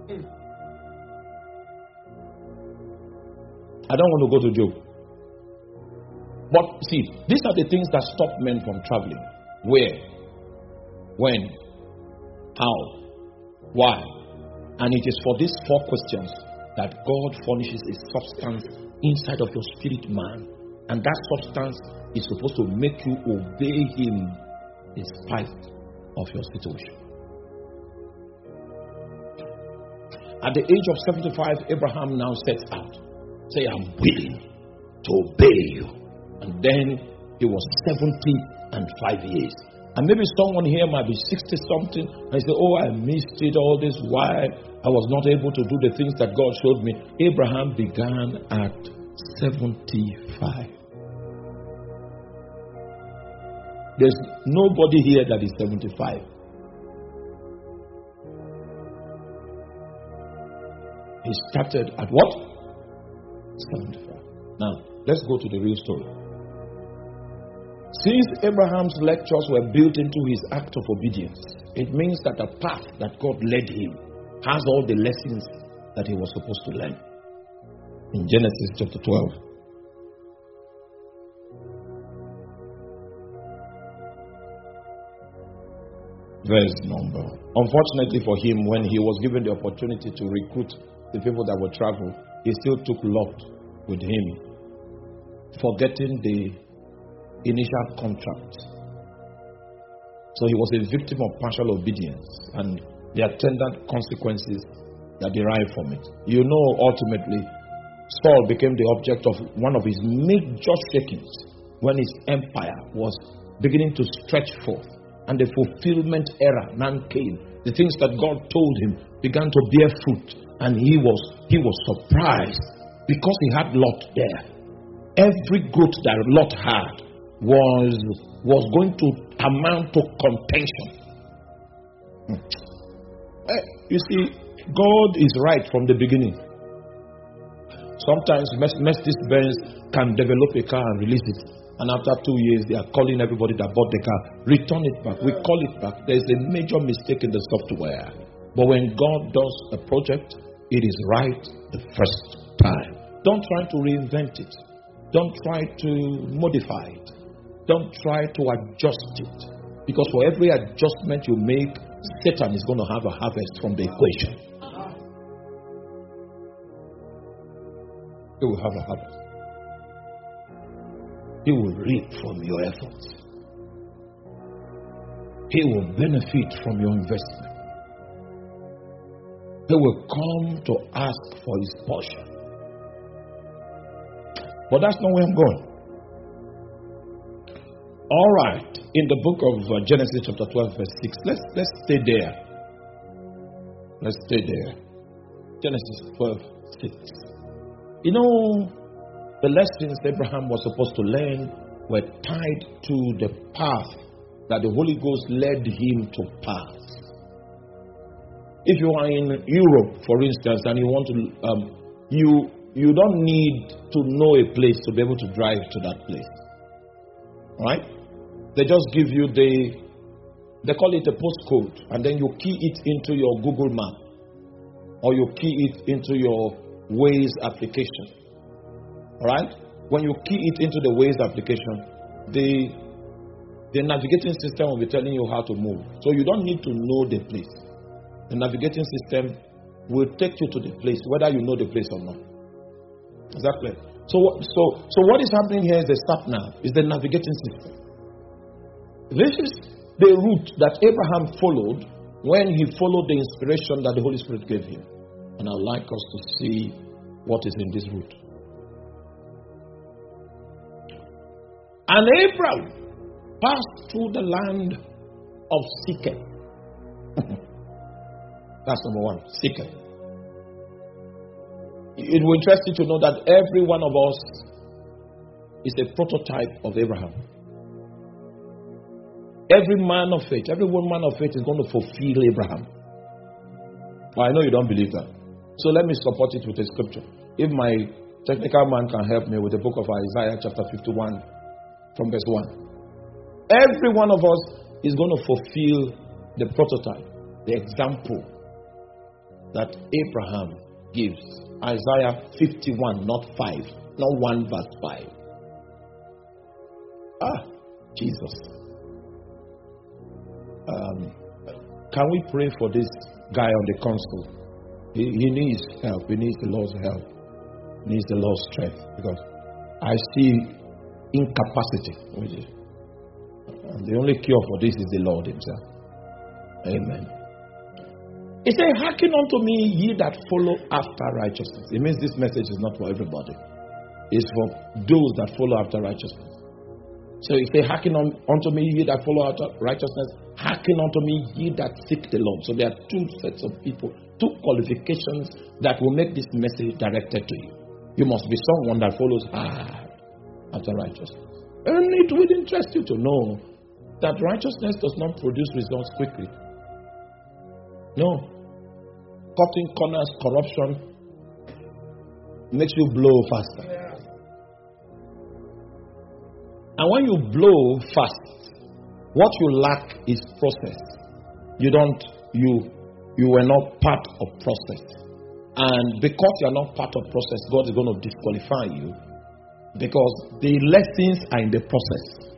I don't want to go to Job. But see, these are the things that stop men from traveling. Where? When? How? Why? And it is for these 4 questions that God furnishes a substance inside of your spirit man. And that substance is supposed to make you obey him in spite of your situation. At the age of 75, Abraham now sets out. Say, I'm willing to obey you. And then he was 75 years. And maybe someone here might be 60 something and say, oh, I missed it all this while. I was not able to do the things that God showed me. Abraham began at 75. There's nobody here that is 75. He started at what? 75. Now, let's go to the real story. Since Abraham's lectures were built into his act of obedience, it means that the path that God led him has all the lessons that he was supposed to learn. In Genesis chapter 12. Verse number. Unfortunately for him, when he was given the opportunity to recruit the people that would travel, he still took Lot with him, forgetting the initial contract. So he was a victim of partial obedience and the attendant consequences that derive from it. You know, ultimately, Saul became the object of one of his major shakings when his empire was beginning to stretch forth. And the fulfillment era now came. The things that God told him began to bear fruit. And he was surprised because he had Lot there. Every goat that Lot had was going to amount to contention. You see, God is right from the beginning. Sometimes Mercedes-Benz can develop a car and release it. And after 2 years, they are calling everybody that bought the car, return it back. We call it back. There's a major mistake in the software. But when God does a project, it is right the first time. Don't try to reinvent it. Don't try to modify it. Don't try to adjust it. Because for every adjustment you make, Satan is going to have a harvest from the equation. He will have a harvest. He will reap from your efforts. He will benefit from your investment. He will come to ask for his portion. But that's not where I'm going. All right. In the book of Genesis chapter 12 verse 6. Let's stay there. Let's stay there. Genesis 12, 6. You know, the lessons Abraham was supposed to learn were tied to the path that the Holy Ghost led him to pass. If you are in Europe, for instance, and you want to, you don't need to know a place to be able to drive to that place. Right? They just give you they call it a postcode, and then you key it into your Google map, or you key it into your Waze application. Alright? When you key it into the Waze application, the navigating system will be telling you how to move. So you don't need to know the place. The navigating system will take you to the place, whether you know the place or not. Exactly. So what is happening here is the sat-nav, is the navigating system. This is the route that Abraham followed when he followed the inspiration that the Holy Spirit gave him. And I'd like us to see what is in this route. And Abraham passed through the land of Shechem. That's number one, Shechem. It will interest you to know that every one of us is a prototype of Abraham. Every man of faith, every woman of faith is going to fulfill Abraham. Well, I know you don't believe that. So let me support it with a scripture. If my technical man can help me with the book of Isaiah chapter 51 from verse 1. Every one of us is going to fulfill the prototype, the example that Abraham gives. Isaiah 51, not 5. Not 1 verse 5. Jesus. Can we pray for this guy on the console? He needs help. He needs the Lord's help. He needs the Lord's strength. Because I see incapacity. And the only cure for this is the Lord Himself. Amen. He said, hearken unto me, ye that follow after righteousness. It means this message is not for everybody. It's for those that follow after righteousness. So he said, hearken unto me, ye that follow after righteousness. Hearken unto me, ye that seek the Lord. So there are two sets of people, two qualifications that will make this message directed to you. You must be someone that follows hard after righteousness. And it would interest you to know that righteousness does not produce results quickly. No. Cutting corners, corruption makes you blow faster. And when you blow fast, what you lack is process. You were not part of process. And because you are not part of process, God is going to disqualify you. Because the lessons are in the process.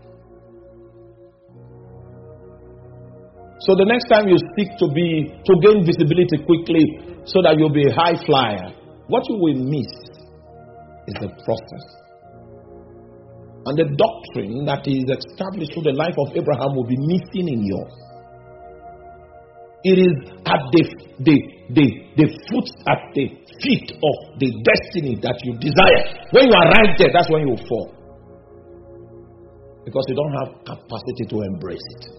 So the next time you seek to gain visibility quickly so that you'll be a high flyer, what you will miss is the process. And the doctrine that is established through the life of Abraham will be missing in yours. It is at the feet of the destiny that you desire. When you are right there, that's when you will fall. Because you don't have capacity to embrace it.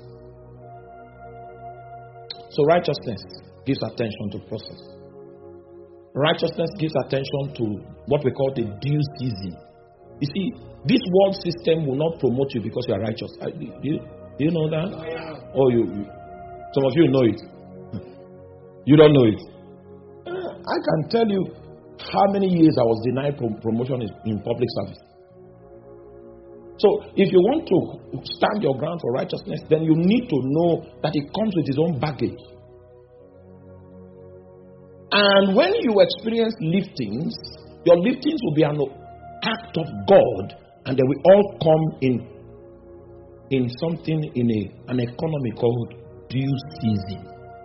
So righteousness gives attention to process. Righteousness gives attention to what we call the due season. You see, this world system will not promote you because you are righteous. Do you know that? Oh, some of you know it. You don't know it. I can tell you how many years I was denied promotion in public service. So if you want to stand your ground for righteousness, then you need to know that it comes with its own baggage. And when you experience liftings, your liftings will be an act of God, and they will all come in something in an economy called due season.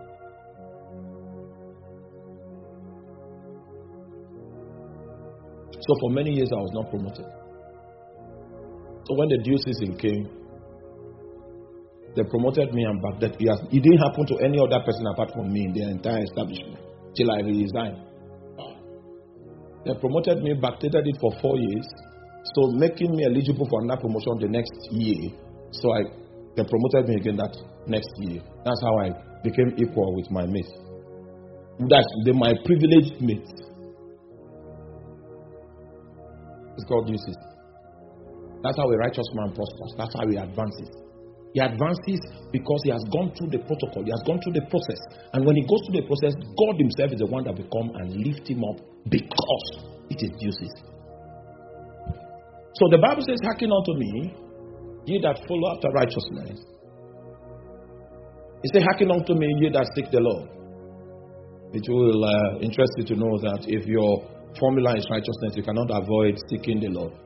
So for many years I was not promoted. So when the due season came, they promoted me and backdated. It didn't happen to any other person apart from me in the entire establishment till I resigned. They promoted me, backdated it for 4 years, so making me eligible for another promotion the next year. So they promoted me again that next year. That's how I became equal with my mates. That's my privileged mates. It's called uses. That's how a righteous man prospers. That's how he advances. He advances because he has gone through the protocol. He has gone through the process. And when he goes through the process, God himself is the one that will come and lift him up because it is uses. So the Bible says, hearken unto me, ye that follow after righteousness. It says, hearken unto me, ye that seek the Lord. It will interest you to know that if your formula is righteousness, you cannot avoid seeking the Lord.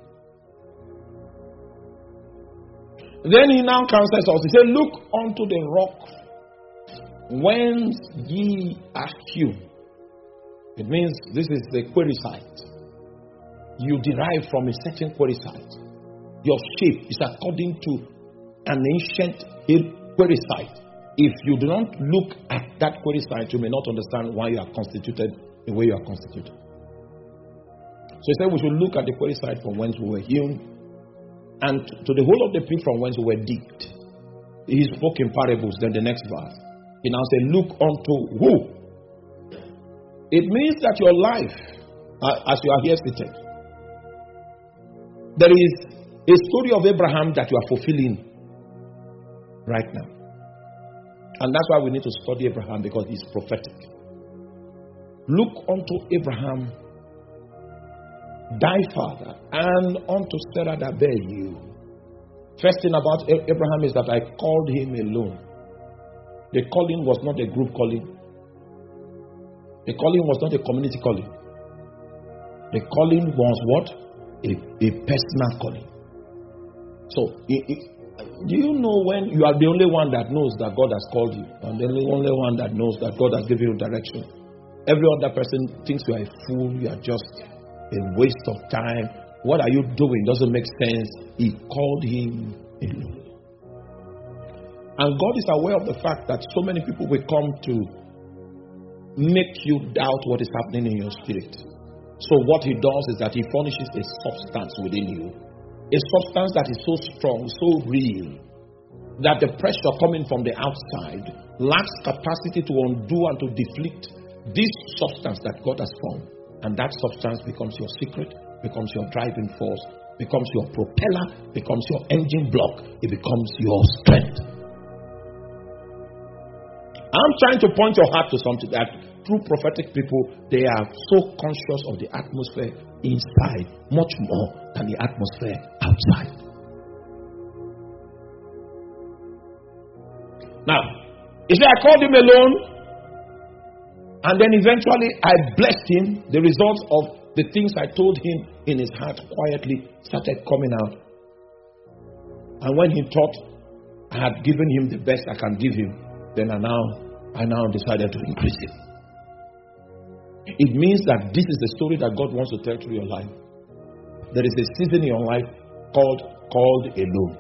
Then he now counsels us. He said, look unto the rock whence ye are hewn. It means this is the quarry site. You derive from a certain quarry site. Your shape is according to an ancient quarry site. If you do not look at that quarry site, you may not understand why you are constituted the way you are constituted. So he said we should look at the quarry site from whence we were hewn, and to the whole of the pit from whence we were digged. He spoke in parables. Then the next verse, he now said, look unto who? It means that your life, as you are here seated, there is a story of Abraham that you are fulfilling right now. And that's why we need to study Abraham, because he's prophetic. Look unto Abraham, thy father, and unto Sarah that bare you. First thing about Abraham is that I called him alone. The calling was not a group calling. The calling was not a community calling. The calling was what? A personal calling. So, do you know when you are the only one that knows that God has called you, and the only one that knows that God has given you direction? Every other person thinks you are a fool, you are just a waste of time. What are you doing? Doesn't make sense. He called him alone. And God is aware of the fact that so many people will come to make you doubt what is happening in your spirit. So what he does is that he furnishes a substance within you. A substance that is so strong, so real, that the pressure coming from the outside lacks capacity to undo and to deflect this substance that God has formed. And that substance becomes your secret, becomes your driving force, becomes your propeller, becomes your engine block, it becomes your strength. I'm trying to point your heart to something that true prophetic people, they are so conscious of the atmosphere inside much more than the atmosphere outside. Now, he said, I called him alone, and then eventually I blessed him. The results of the things I told him in his heart quietly started coming out. And when he thought I had given him the best I can give him, then I now decided to increase it. It means that this is the story that God wants to tell through your life. There is a season in your life called alone.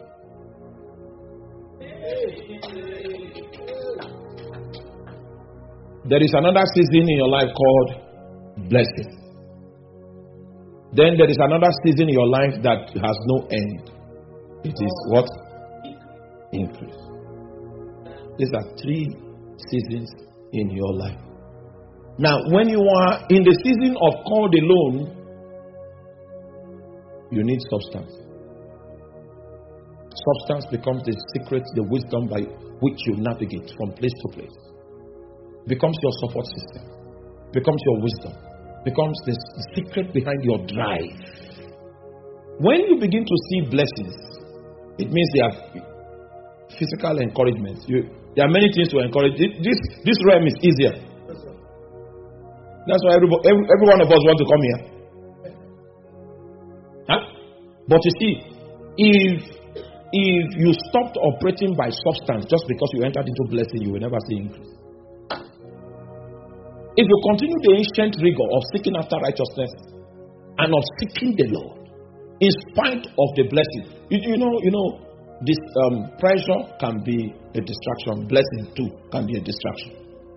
There is another season in your life called blessing. Then there is another season in your life that has no end. It is what? Increase. These are 3 seasons in your life. Now, when you are in the season of called alone, you need substance. Substance becomes the secret, the wisdom by which you navigate from place to place. Becomes your support system. Becomes your wisdom. Becomes the secret behind your drive. When you begin to see blessings, it means they are physical encouragement. There are many things to encourage. This realm is easier. That's why every one of us want to come here. Huh? But you see, if you stopped operating by substance just because you entered into blessing, you will never see increase. If you continue the ancient rigor of seeking after righteousness and of seeking the Lord, in spite of the blessing, you know, this pressure can be a distraction. Blessing too can be a distraction.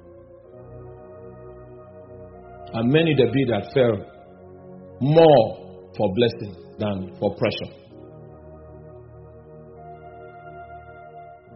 And many there be that fell more for blessing than for pressure.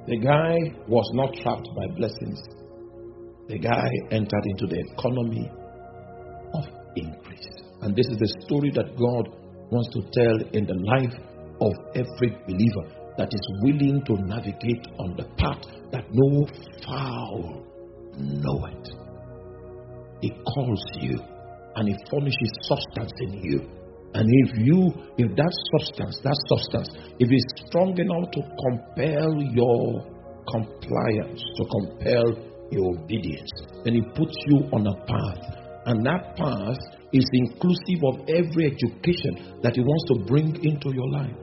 The guy was not trapped by blessings. The guy entered into the economy of increase. And this is the story that God wants to tell in the life of every believer that is willing to navigate on the path that no fowl knoweth. He calls you and he furnishes substance in you. And if that substance, if it's strong enough to compel your compliance, to compel your obedience, then he puts you on a path. And that path is inclusive of every education that he wants to bring into your life.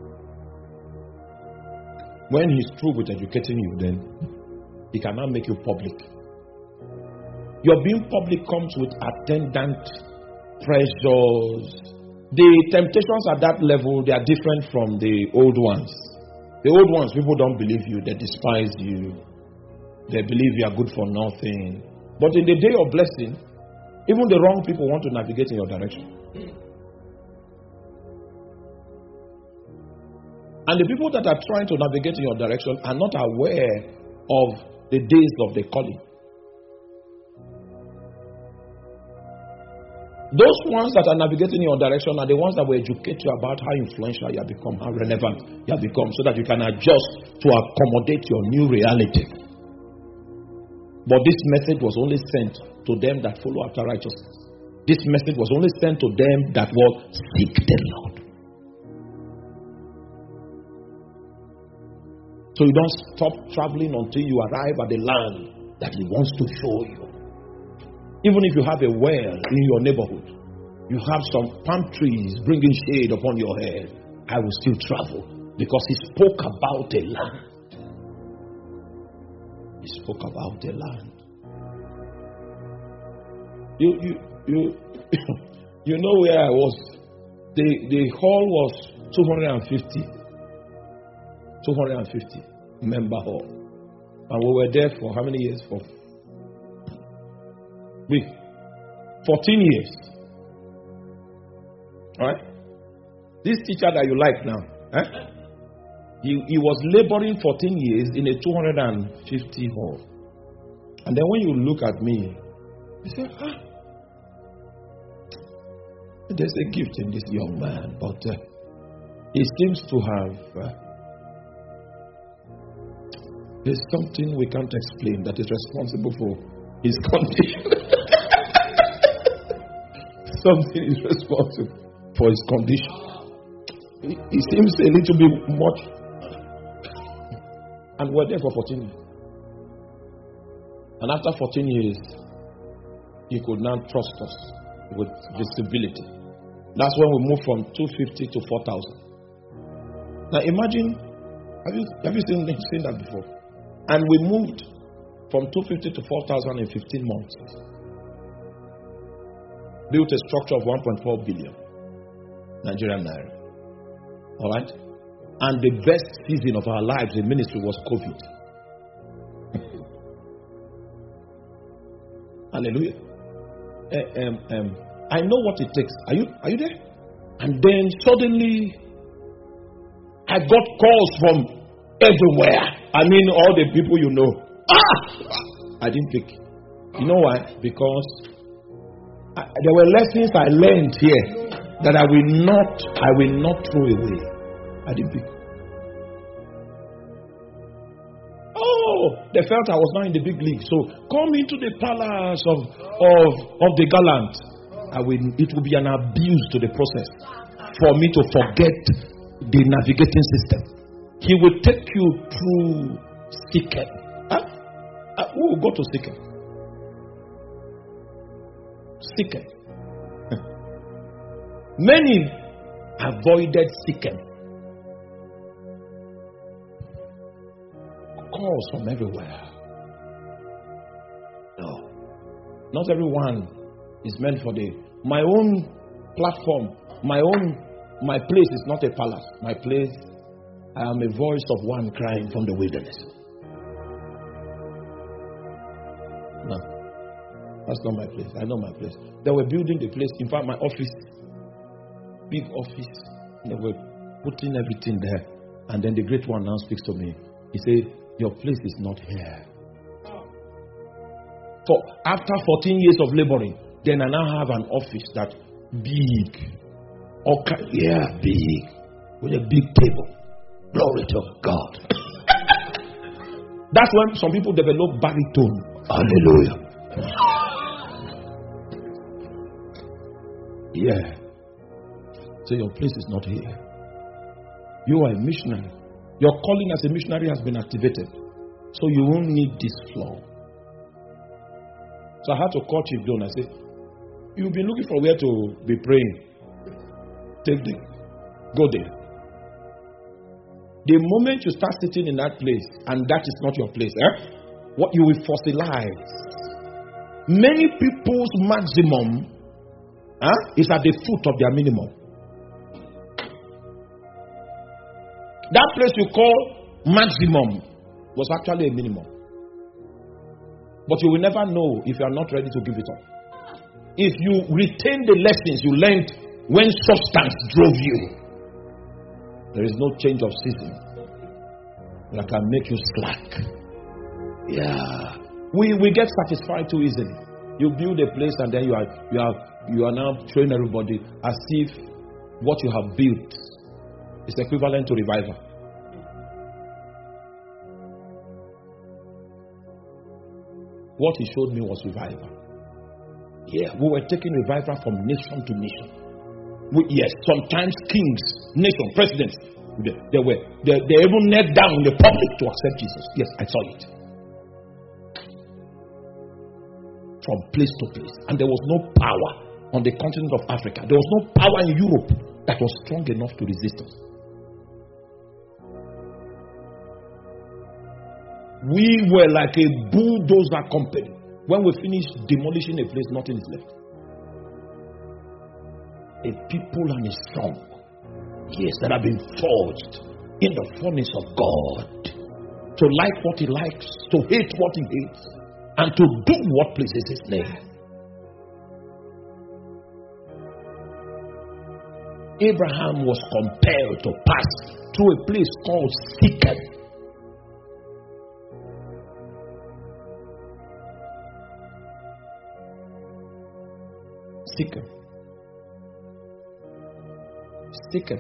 When he's through with educating you, then he cannot make you public. Your being public comes with attendant pressures. The temptations at that level, they are different from the old ones. The old ones, people don't believe you, they despise you, they believe you are good for nothing. But in the day of blessing, even the wrong people want to navigate in your direction. And the people that are trying to navigate in your direction are not aware of the days of the calling. Those ones that are navigating in your direction are the ones that will educate you about how influential you have become, how relevant you have become, so that you can adjust to accommodate your new reality. But this message was only sent to them that follow after righteousness. This message was only sent to them that will seek the Lord. So you don't stop traveling until you arrive at the land that he wants to show you. Even if you have a well in your neighborhood, you have some palm trees bringing shade upon your head, I will still travel, because he spoke about a land. He spoke about a land. You know where I was? The hall was 250 member hall, and we were there for how many years? For 14 years. Alright? This teacher that you like now, he was laboring 14 years in a 250 hall. And then when you look at me, you say, there's a gift in this young man, but he seems to have there's something we can't explain that is responsible for his condition. Something is responsible for his condition. He seems a little bit much. And we're there for 14 years. And after 14 years, he could now trust us with visibility. That's when we moved from 250 to 4,000. Now imagine, have you seen that before? And we moved from 250 to 4,000 in 15 months. Built a structure of 1.4 billion Nigerian naira. Alright? And the best season of our lives in ministry was COVID. Hallelujah. I know what it takes. Are you there? And then suddenly I got calls from everywhere. I mean, all the people you know. I didn't pick. You know why? Because there were lessons I learned here that I will not throw away. I didn't pick. They felt I was not in the big league. So come into the palace of the gallant. It will be an abuse to the process for me to forget the navigating system. He will take you through Sikhem. Who will go to Sikhem? Sikhem. Many avoided Sikhem. Calls from everywhere. No. Not everyone is meant for my own platform. My place is not a palace. My place, I am a voice of one crying from the wilderness. No. That's not my place. I know my place. They were building the place. In fact, my office, big office, they were putting everything there. And then the great one now speaks to me. He said, Your place is not here. For after 14 years of laboring, then I now have an office that big. Okay, yeah, big. With a big table. Glory to God. That's when some people develop baritone. Hallelujah. Yeah. So your place is not here. You are a missionary. Your calling as a missionary has been activated. So you won't need this floor. So I had to call Chief Don. I said, you've been looking for where to be praying. Take them. Go there. The moment you start sitting in that place, and that is not your place, what you will fossilize. Many people's maximum is at the foot of their minimum. That place you call maximum was actually a minimum. But you will never know if you are not ready to give it up. If you retain the lessons you learned when substance drove you, there is no change of season that can make you slack. Yeah. We get satisfied too easily. You build a place and then you are now showing everybody as if what you have built is equivalent to revival. What he showed me was revival. Yeah, we were taking revival from nation to nation. Yes, sometimes kings, nation, presidents, they even knelt down in the public to accept Jesus. Yes, I saw it. From place to place. And there was no power on the continent of Africa. There was no power in Europe that was strong enough to resist us. We were like a bulldozer company. When we finished demolishing a place, nothing is left. A people and a strong, yes, that have been forged in the furnace of God to like what he likes, to hate what he hates, and to do what pleases his name. Abraham was compelled to pass through a place called Shechem. Shechem.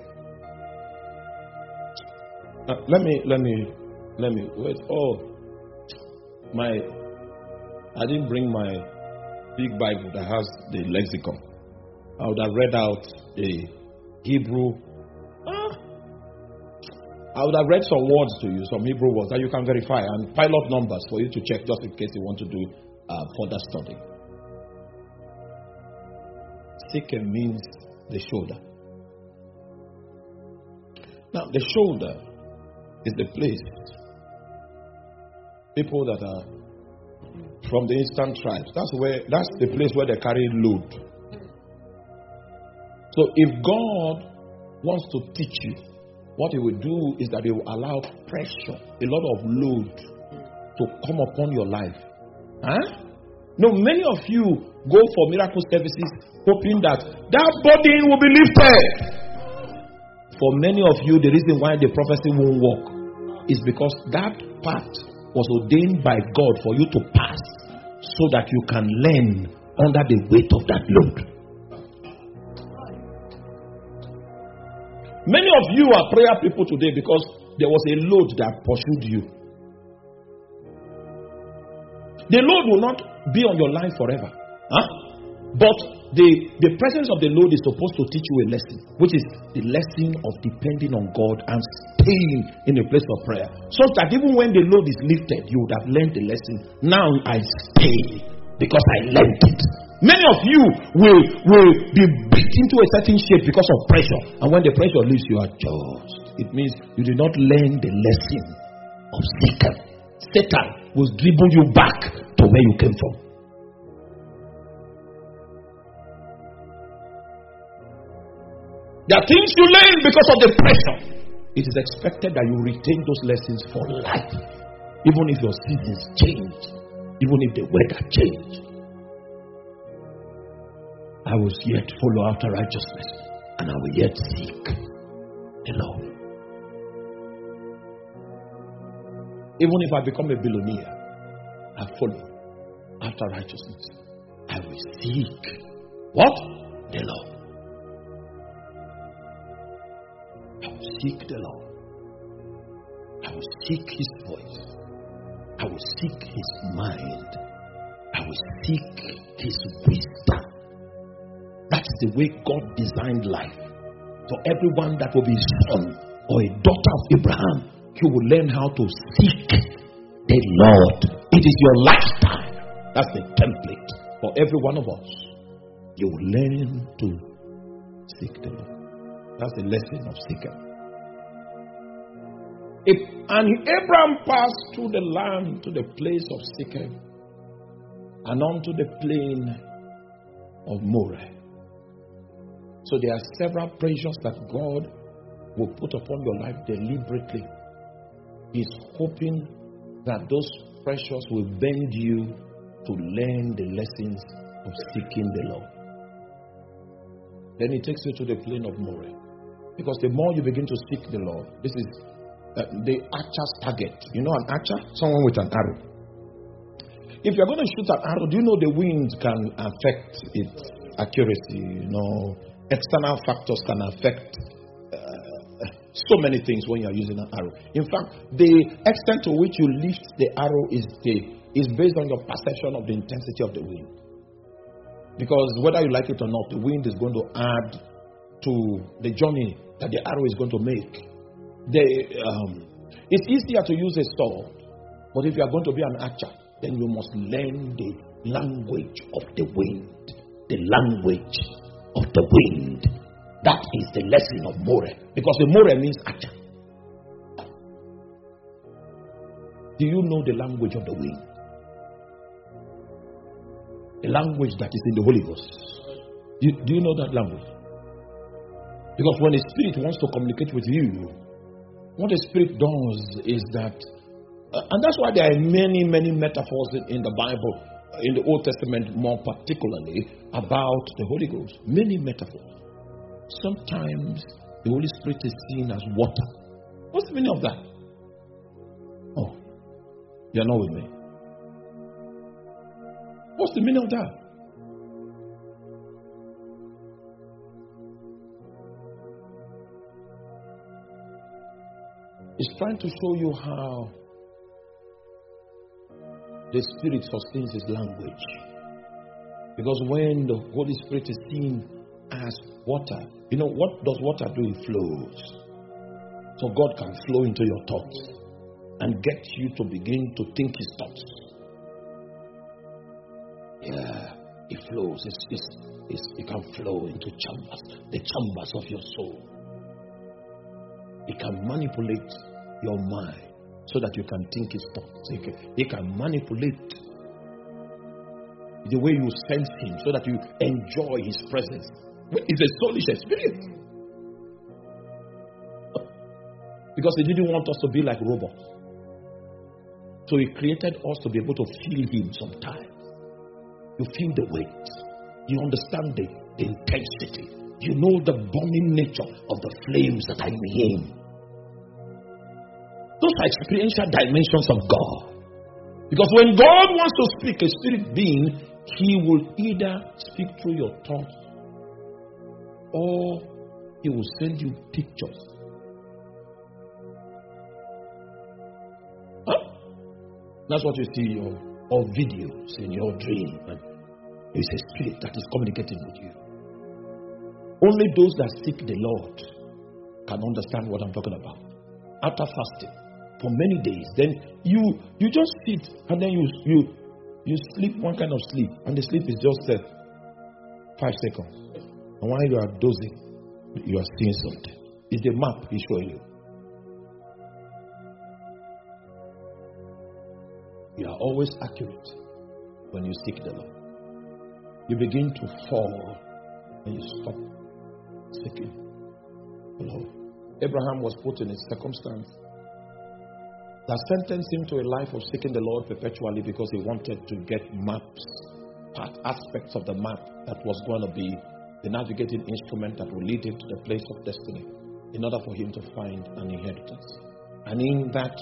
Let me wait. I didn't bring my big Bible that has the lexicon. I would have read out a Hebrew. I would have read some words to you, some Hebrew words that you can verify, and pilot numbers for you to check just in case you want to do further study. Shechem means the shoulder. Now, the shoulder is the place people that are from the eastern tribes. That's the place where they carry load. So, if God wants to teach you, what He will do is that He will allow pressure, a lot of load, to come upon your life. No, many of you go for miracle services hoping that body will be lifted. For many of you, the reason why the prophecy won't work is because that part was ordained by God for you to pass so that you can learn under the weight of that load. Many of you are prayer people today because there was a load that pursued you. The load will not be on your life forever. But the presence of the Lord is supposed to teach you a lesson, which is the lesson of depending on God and staying in a place of prayer. So that even when the load is lifted, you would have learned the lesson. Now I stay because I learned it. Many of you will be beat into a certain shape because of pressure. And when the pressure leaves, you are judged. It means you did not learn the lesson of Shechem. Satan will dribble you back to where you came from. There are things you learn because of the pressure. It is expected that you retain those lessons for life. Even if your seasons change. Even if the weather change. I will yet follow after righteousness. And I will yet seek the Lord. Even if I become a billionaire, I follow after righteousness. I will seek what? The Lord. I will seek the Lord. I will seek His voice. I will seek His mind. I will seek His wisdom. That's the way God designed life. For everyone that will be a son or a daughter of Abraham, you will learn how to seek the Lord. It is your lifestyle. That's the template for every one of us. You will learn to seek the Lord. That's the lesson of seeking. And Abraham passed through the land to the place of Shechem and onto the plain of Moreh. So there are several pressures that God will put upon your life deliberately. He's hoping that those pressures will bend you to learn the lessons of seeking the Lord. Then He takes you to the plain of Moreh. Because the more you begin to seek the Lord, this is the archer's target. You know an archer? Someone with an arrow. If you're going to shoot an arrow, do you know the wind can affect its accuracy? You know, external factors can affect so many things when you're using an arrow. In fact, the extent to which you lift the arrow is based on your perception of the intensity of the wind. Because whether you like it or not, the wind is going to add to the journey that the arrow is going to make. It's easier to use a sword, but if you are going to be an archer, then you must learn the language of the wind. The language of the wind. That is the lesson of Moreh. Because the Moreh means archer. Do you know the language of the wind? The language that is in the Holy Ghost. Do you know that language? Because when a spirit wants to communicate with you, what a spirit does is that, and that's why there are many, many metaphors in the Bible, in the Old Testament more particularly, about the Holy Ghost. Many metaphors. Sometimes the Holy Spirit is seen as water. What's the meaning of that? Oh, you're not with me. What's the meaning of that? It's trying to show you how the Spirit sustains His language. Because when the Holy Spirit is seen as water, you know, what does water do? It flows. So God can flow into your thoughts and get you to begin to think His thoughts. Yeah, it flows. It can flow into chambers, the chambers of your soul. It can manipulate your mind so that you can think His thoughts. It can manipulate the way you sense Him so that you enjoy His presence. It's a soulish experience. Because He didn't want us to be like robots. So He created us to be able to feel Him sometimes. You feel the weight. You understand the intensity. You know the burning nature of the flames that are in Him. Those are experiential dimensions of God. Because when God wants to speak, a spirit being, He will either speak through your thoughts or He will send you pictures. Huh? That's what you see, or videos in your dream. And it's a spirit that is communicating with you. Only those that seek the Lord can understand what I'm talking about. After fasting for many days, then you just sit and then you sleep one kind of sleep, and the sleep is just 5 seconds. And while you are dozing, you are seeing something. It's the map He's showing you. You are always accurate when you seek the Lord. You begin to fall and you stop seeking the Lord. Abraham was put in a circumstance that sentenced him to a life of seeking the Lord perpetually because he wanted to get maps, aspects of the map that was going to be the navigating instrument that will lead him to the place of destiny in order for him to find an inheritance. And in that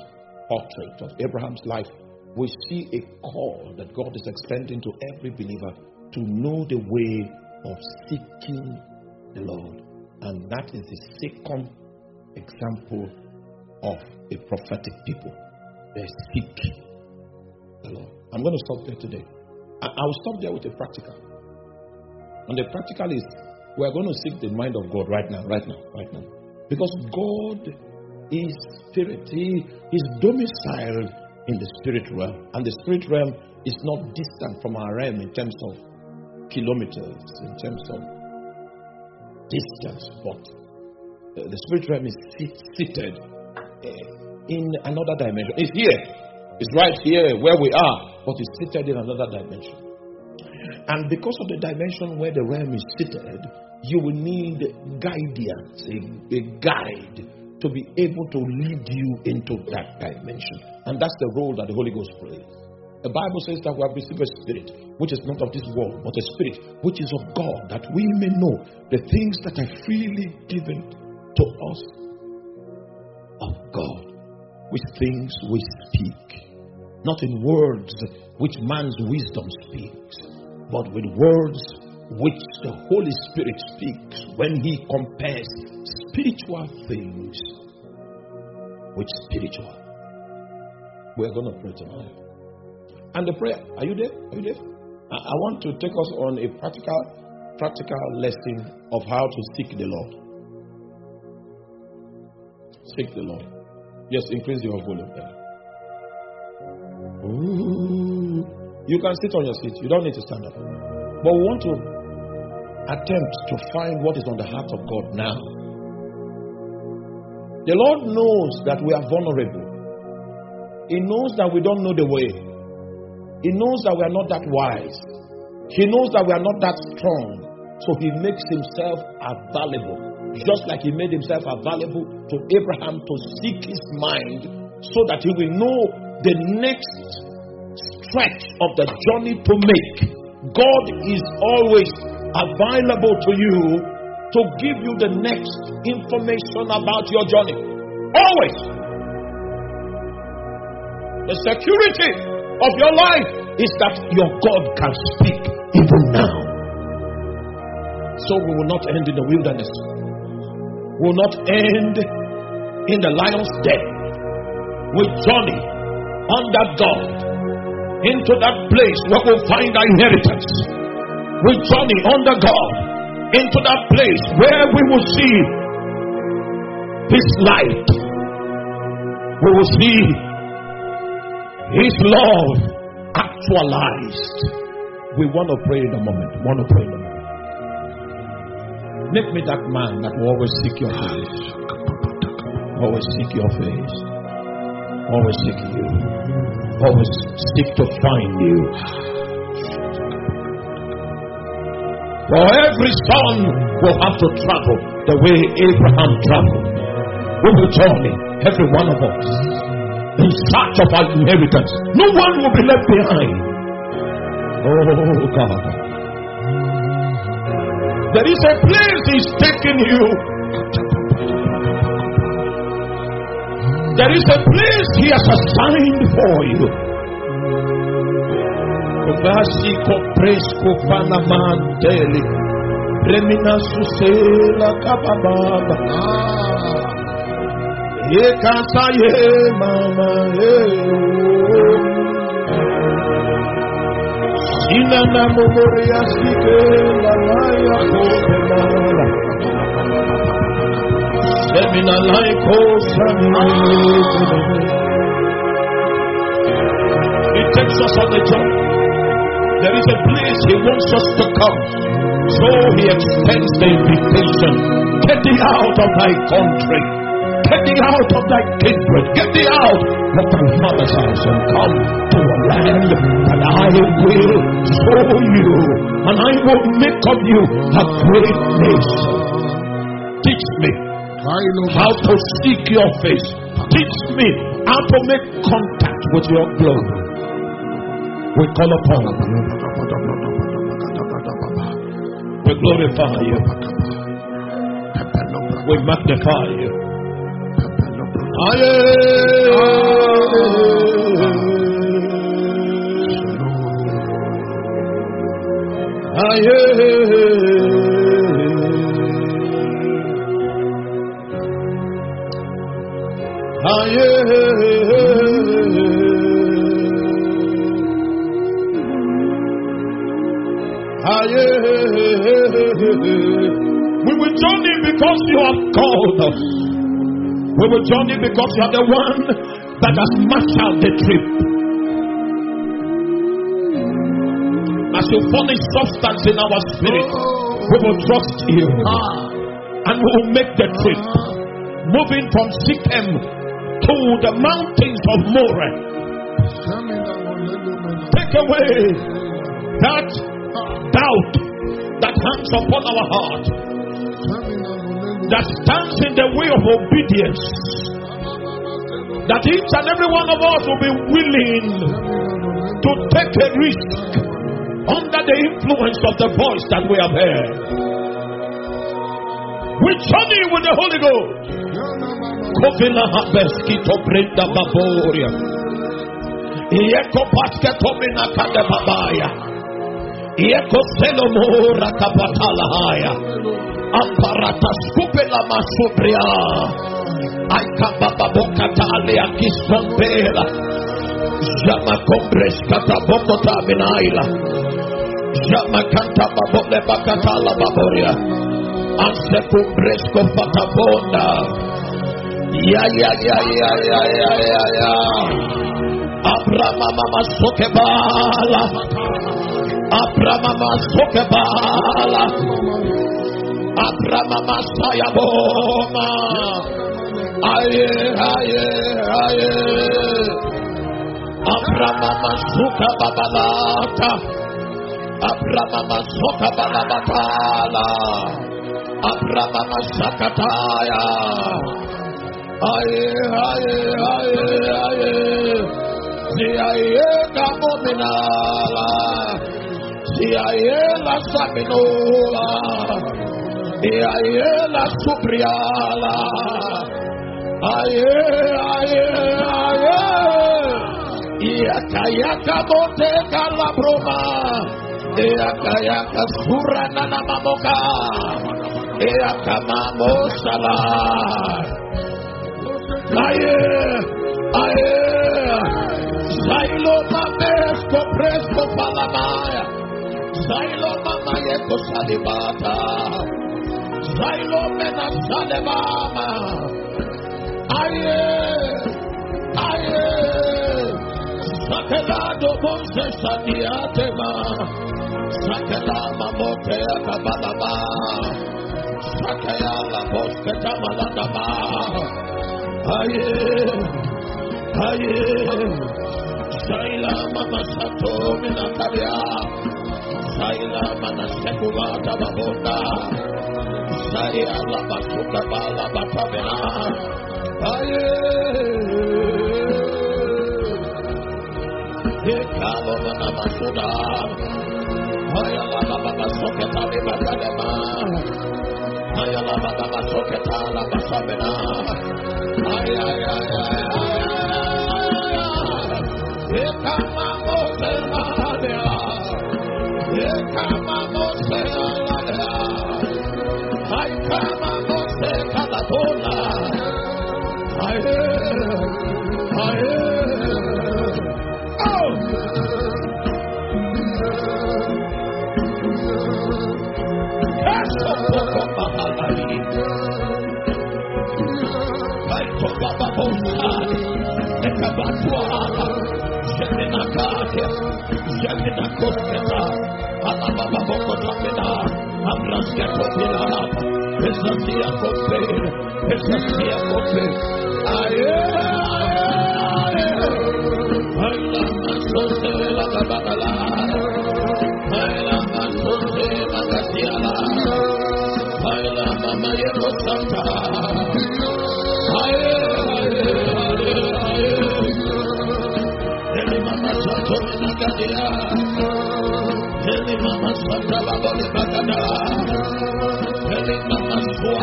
portrait of Abraham's life, we see a call that God is extending to every believer to know the way of seeking the Lord. And that is the second example of a prophetic people. They seek the Lord. I'm going to stop there today. I'll stop there with a practical. And the practical is, we're going to seek the mind of God right now. Because God is spirit. He is domiciled in the spirit realm. And the spirit realm is not distant from our realm in terms of kilometers, in terms of distance. But the spirit realm is seated in another dimension. It's here. It's right here where we are. But it's seated in another dimension. And because of the dimension where the realm is seated, you will need guidance, a guide to be able to lead you into that dimension. And that's the role that the Holy Ghost plays. The Bible says that we have received a spirit which is not of this world, but a spirit which is of God, that we may know the things that are freely given to us of God, which things we speak, not in words which man's wisdom speaks, but with words which the Holy Spirit speaks when He compares spiritual things with spiritual. We're going to pray tonight. And the prayer, are you there? I want to take us on a practical lesson of how to seek the Lord. Seek the Lord. Just increase your volume there. Ooh. You can sit on your seat. You don't need to stand up. But we want to attempt to find what is on the heart of God now. The Lord knows that we are vulnerable. He knows that we don't know the way. He knows that we are not that wise. He knows that we are not that strong. So He makes Himself available. Just like He made Himself available to Abraham to seek his mind, so that he will know the next stretch of the journey to make. God is always available to you to give you the next information about your journey. Always. The security of your life is that your God can speak even now. So we will not end in the wilderness. We will not end in the lion's den. We journey under God into that place where we'll find our inheritance. We journey under God into that place where we will see His light. We will see His love actualized. We want to pray in a moment. Make me that man that will always seek your face. Always seek your face. Always seek you. Always seek to find you. For every son will have to travel the way Abraham traveled. We will journey, every one of us, in search of our inheritance. No one will be left behind. Oh God. There is a place He's taking you. There is a place He has assigned for you. Vasiko presko panamanteli remina susela kabababa yekasa ye mama sina na memoria sike la laya kobemala semina laiko sami. It takes us on the journey. There is a place He wants us to come. So He extends the invitation. Get thee out of thy country. Get thee out of thy kindred. Get thee out of thy father's house and come to a land that I will show you. And I will make of you a great nation. Teach me how to seek your face. Teach me how to make contact with your glory. We call upon you. We glorify you. We magnify you. We will journey because you have called us. We will journey because you are the one that has marshaled the trip. As you furnish substance in our spirit, we will trust you. And we will make the trip. Moving from Sikhem to the mountains of Moreh. Take away that doubt that hangs upon our heart, that stands in the way of obedience, that each and every one of us will be willing to take a risk under the influence of the voice that we have heard. We journey with the Holy Ghost. Kovila habeski to brenda baboria. Ieko paske to minakade babaya. Ieko selomora kapatala haya. Amparata skupela masubria. Aikababa bokatale akistompela. Jama kombres katabokota minaila. Jama kanta babole bakatala baboria. Anse kumbres kofatabonda. Ya. Abramama sokebala. Abramama sokebala. Abramama sayaboma. Aye. Abramama sukababalata. Abramama sokabalatala. Abramama sakataya. Aye. Siaye kamominala. Siaye la saminola. Siaye la subriala. Aye. Iakayaka bote kalabroma. Iakayaka surana na mamoka. Iakamamo salah. Aye. Zailo mamesko presko palamaya. Zailo mamaye kosalibata. Zailo mena salebama. Aye. Sakelado bonse sadiatema. Sakelama mote akabalama. Sakayala boske tamaladama. Aye. Saila mama sato minakaria. Saila mana sekubata babonda. Saila la basuka bala batabena. Aye. Ekalo mana masuda. Ayala la baba soketa ni bakadema. Ayala baba soketa la basabena. Ay.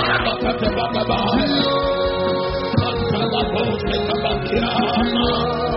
Mama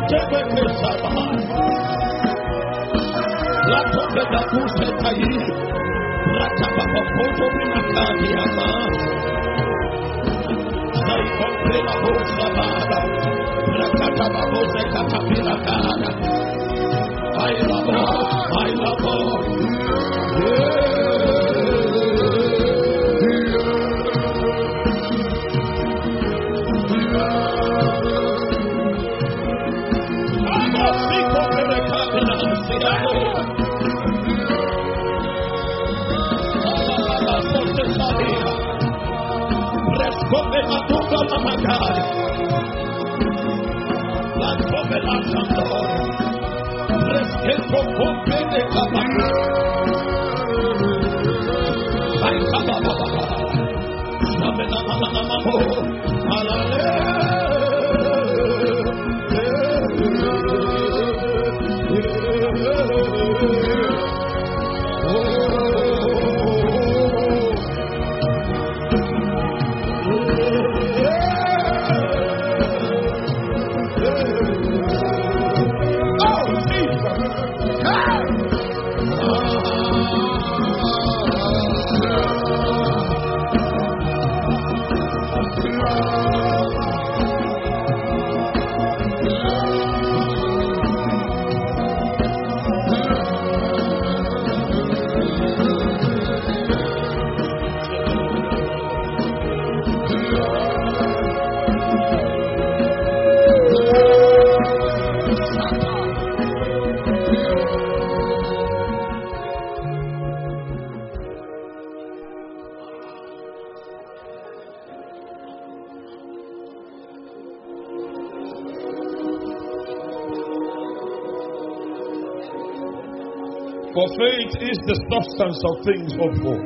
For faith is the substance of things hoped for,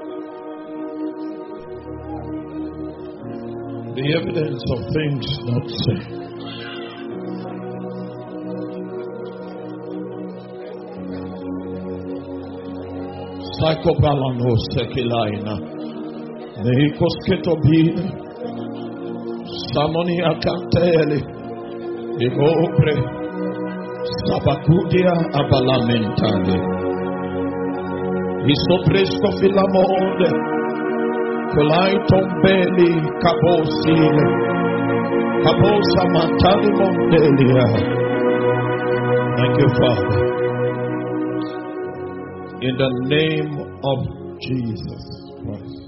the evidence of things not seen. Psychobalano sekilaina, Neikosketobina, Samoni Akanteli, Igopre, Sabakudia Abalamentale. Isopresko filamode, Colaiton belli, Cabosile, Cabosa Matali Mondelia. Thank you, Father. In the name of Jesus Christ.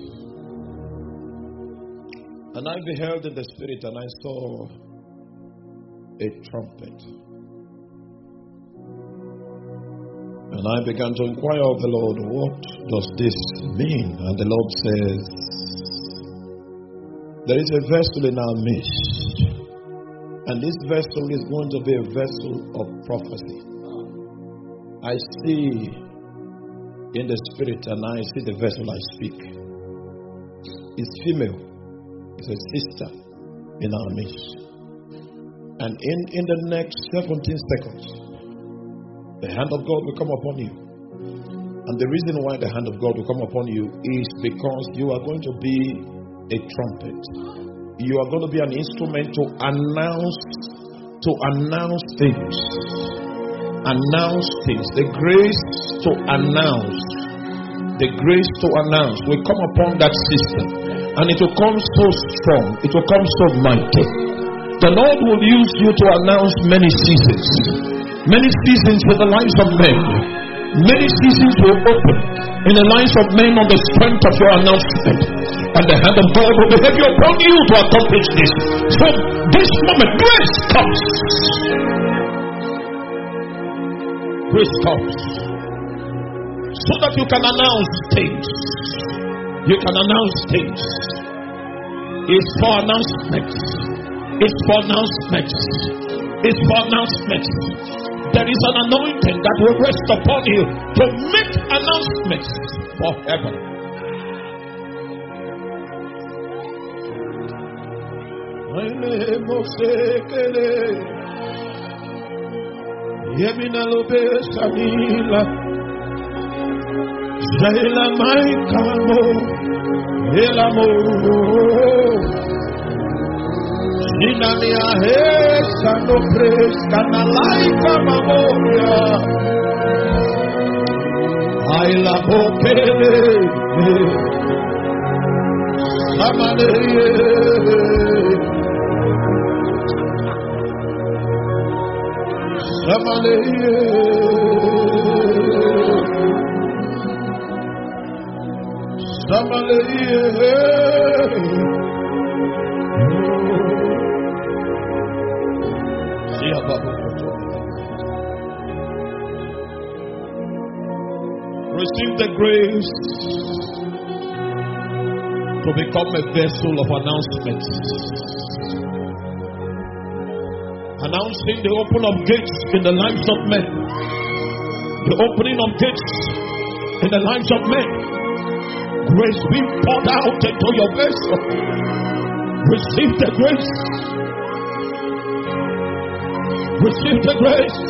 And I beheld in the Spirit, and I saw a trumpet. And I began to inquire of the Lord, what does this mean? And the Lord says, there is a vessel in our midst. And this vessel is going to be a vessel of prophecy. I see in the Spirit, and I see the vessel I speak. It's female. It's a sister in our midst. And in the next 17 seconds, the hand of God will come upon you. And the reason why the hand of God will come upon you is because you are going to be a trumpet. You are going to be an instrument to announce things. Announce things. The grace to announce. The grace to announce will come upon that system. And it will come so strong. It will come so mighty. The Lord will use you to announce many seasons. Many seasons in the lives of men. Many seasons will open in the lives of men on the strength of your announcement. And the hand of God will be heavy upon you to accomplish this. From this moment, grace comes. Grace comes. So that you can announce things. You can announce things. It's for announcements. It's for announcements. It's for announcements. There is an anointing that will rest upon you to make announcements for heaven. Inania and no praise can like a memoria. I love okay. Receive the grace to become a vessel of announcement. Announcing the open of gates in the lives of men. The opening of gates in the lives of men. Grace being poured out into your vessel. Receive the grace. Receive the grace.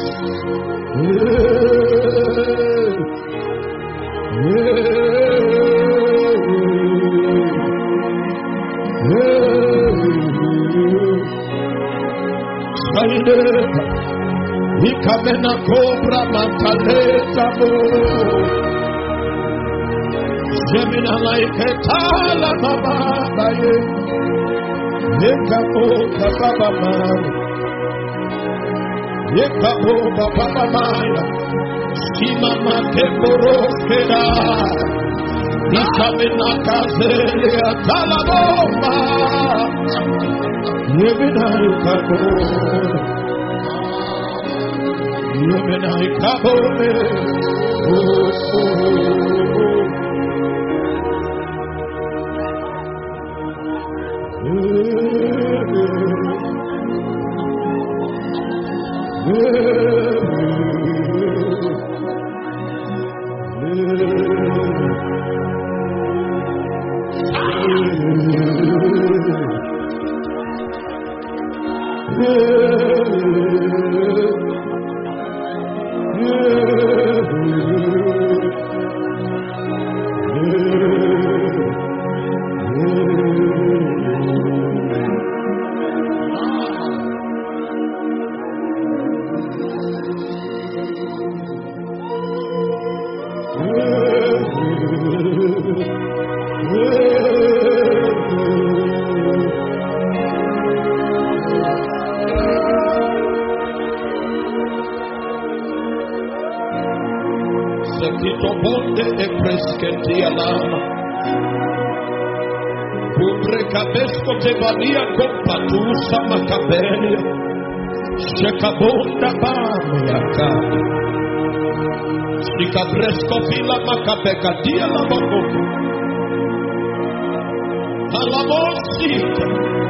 Ikamena cobra mantaleta mo Zemina like tala mama baye Yekabo baba mama Yekabo baba mama Simama keboro keda Ikamena kazelia tala bomba Yemina ikabo When I come over, Shekabonda Bamiaka Shikabresko Villa Macapeka Dia Lamabo Alamosita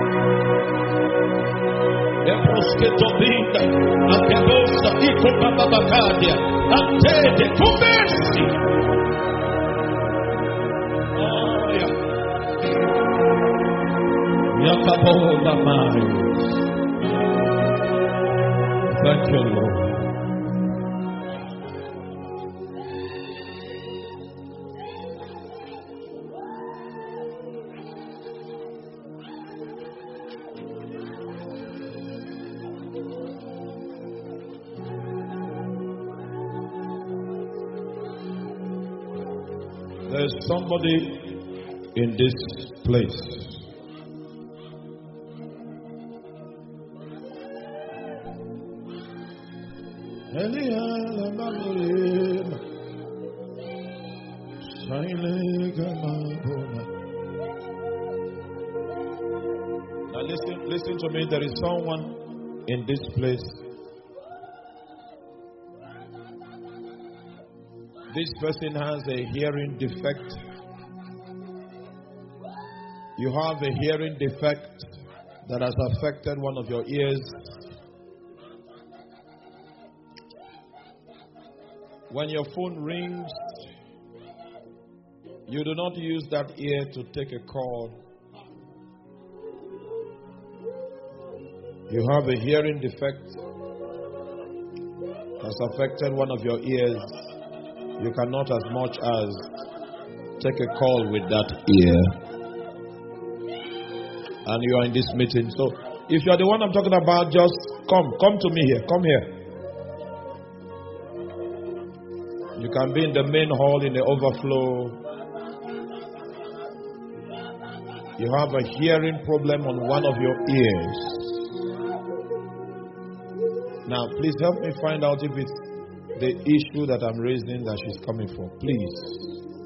Ebrosketovina Akebosa Iko Babacadia Antede Kumesi Yakabonda Mai. Thank you, Lord. There's somebody in this place. Now listen to me. There is someone in this place. This person has a hearing defect. You have a hearing defect that has affected one of your ears. When your phone rings, you do not use that ear to take a call. You have a hearing defect that's affected one of your ears. You cannot as much as take a call with that ear. And you are in this meeting. So If you are the one I'm talking about, just come to me here. Come here. You can be in the main hall in the overflow. You have a hearing problem on one of your ears. Now, please help me find out if it's the issue that I'm raising that she's coming for. Please.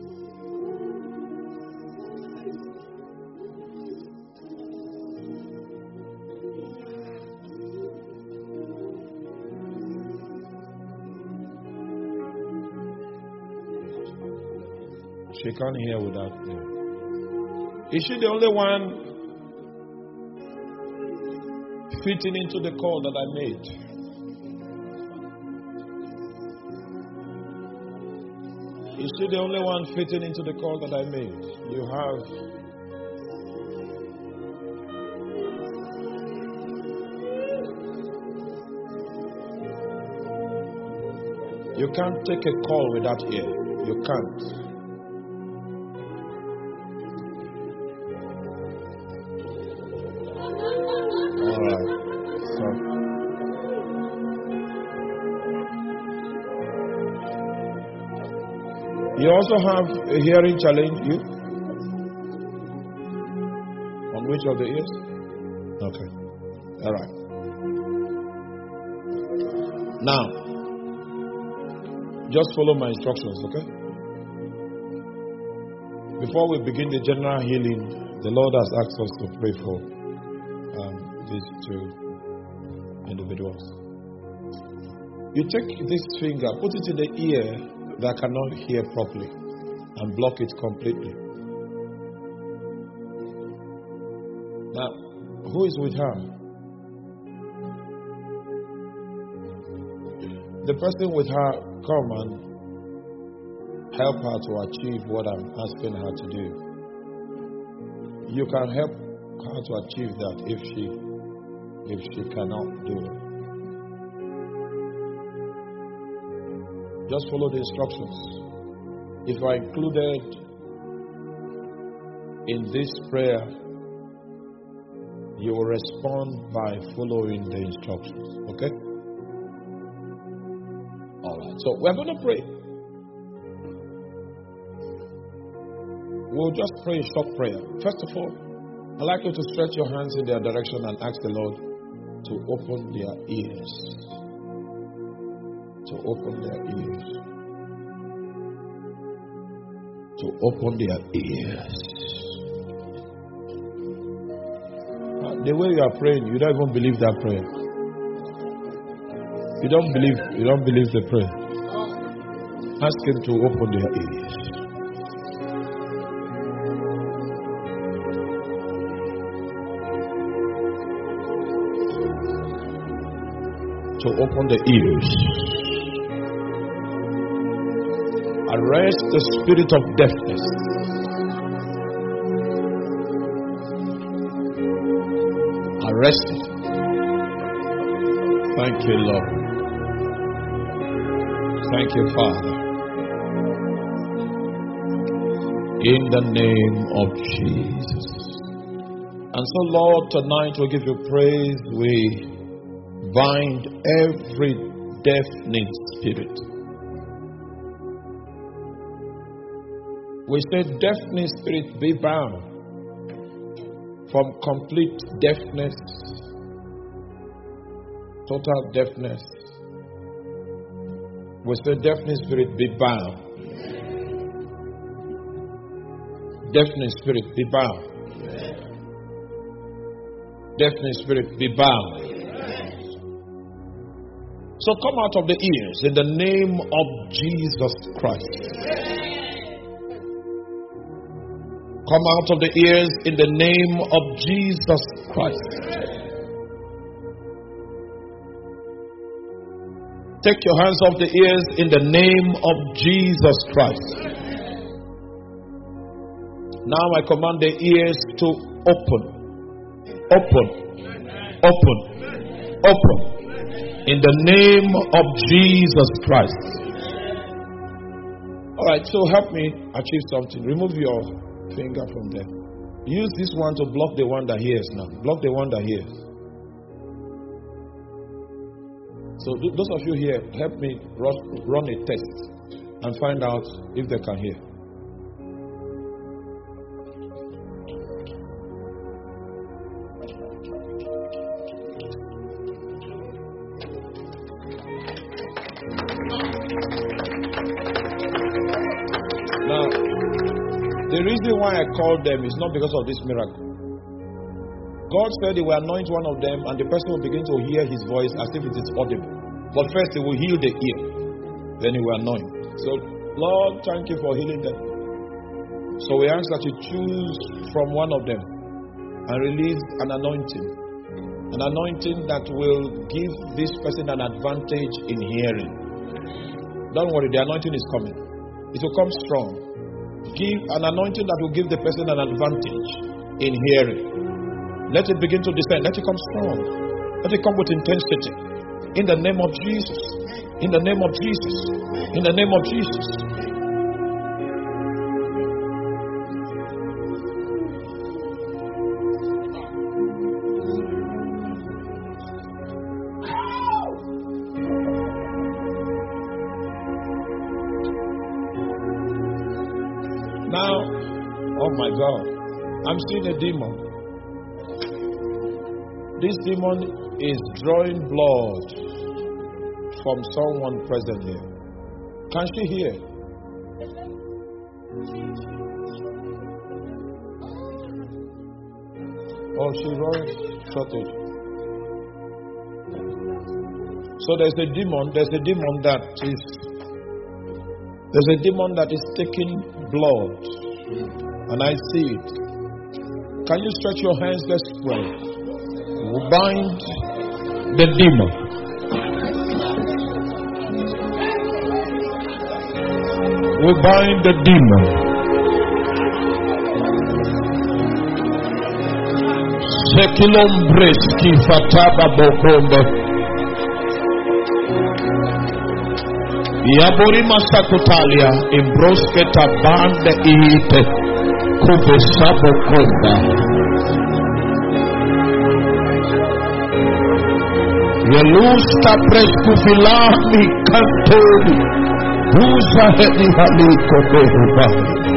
She can't hear without me. Is she the only one fitting into the call that I made? Is she the only one fitting into the call that I made? You have. You can't take a call without ear. You can't. You also have a hearing challenge, you? On which of the ears? Okay. All right. Now, just follow my instructions, okay? Before we begin the general healing, the Lord has asked us to pray for these two individuals. You take this finger, put it in the ear that cannot hear properly, and block it completely. Now, who is with her? The person with her, come and help her to achieve what I'm asking her to do. You can help her to achieve that if she cannot do it. Just follow the instructions. If you are included in this prayer, you will respond by following the instructions. Okay? Alright. So we're going to pray. We'll just pray a short prayer. First of all, I'd like you to stretch your hands in their direction and ask the Lord to open their ears. To open their ears. To open their ears. The way you are praying, you don't even believe that prayer. You don't believe the prayer. Ask Him to open their ears. To open the ears. Arrest the spirit of deafness. Arrest it. Thank you, Lord. Thank you, Father. In the name of Jesus. And so, Lord, tonight we give you praise. We bind every deafening spirit. We say, deafening spirit, be bound from complete deafness, total deafness. We say, deafening spirit, be bound. Deafening spirit, be bound. Deafening spirit, be bound. So come out of the ears in the name of Jesus Christ. Come out of the ears in the name of Jesus Christ. Take your hands off the ears in the name of Jesus Christ. Now I command the ears to open. Open. Open. Open. In the name of Jesus Christ. Alright, so help me achieve something. Remove your finger from there. Use this one to block the one that hears now. Block the one that hears. So those of you here, help me run a test and find out if they can hear. Now, the reason why I called them is not because of this miracle. God said He will anoint one of them and the person will begin to hear His voice as if it is audible. But first He will heal the ear. Then He will anoint. So, Lord, thank You for healing them. So we ask that You choose from one of them and release an anointing. An anointing that will give this person an advantage in hearing. Don't worry, the anointing is coming. It will come strong. Give an anointing that will give the person an advantage in hearing. Let it begin to descend. Let it come strong. Let it come with intensity. In the name of Jesus. In the name of Jesus. In the name of Jesus. Now, oh my God, I'm seeing a demon. This demon is drawing blood from someone present here. Can she hear? Oh, she's drawing shortage. So there's a demon that is taking blood, and I see it. Can you stretch your hands? Let's pray. We bind the demon. We bind the demon. Sekilombreski fataba bokombe. Yabori masakutalia imbroske tabande iite kubesabo konda. Yelusta preskufilani kantoni Usa hedi haliko behuba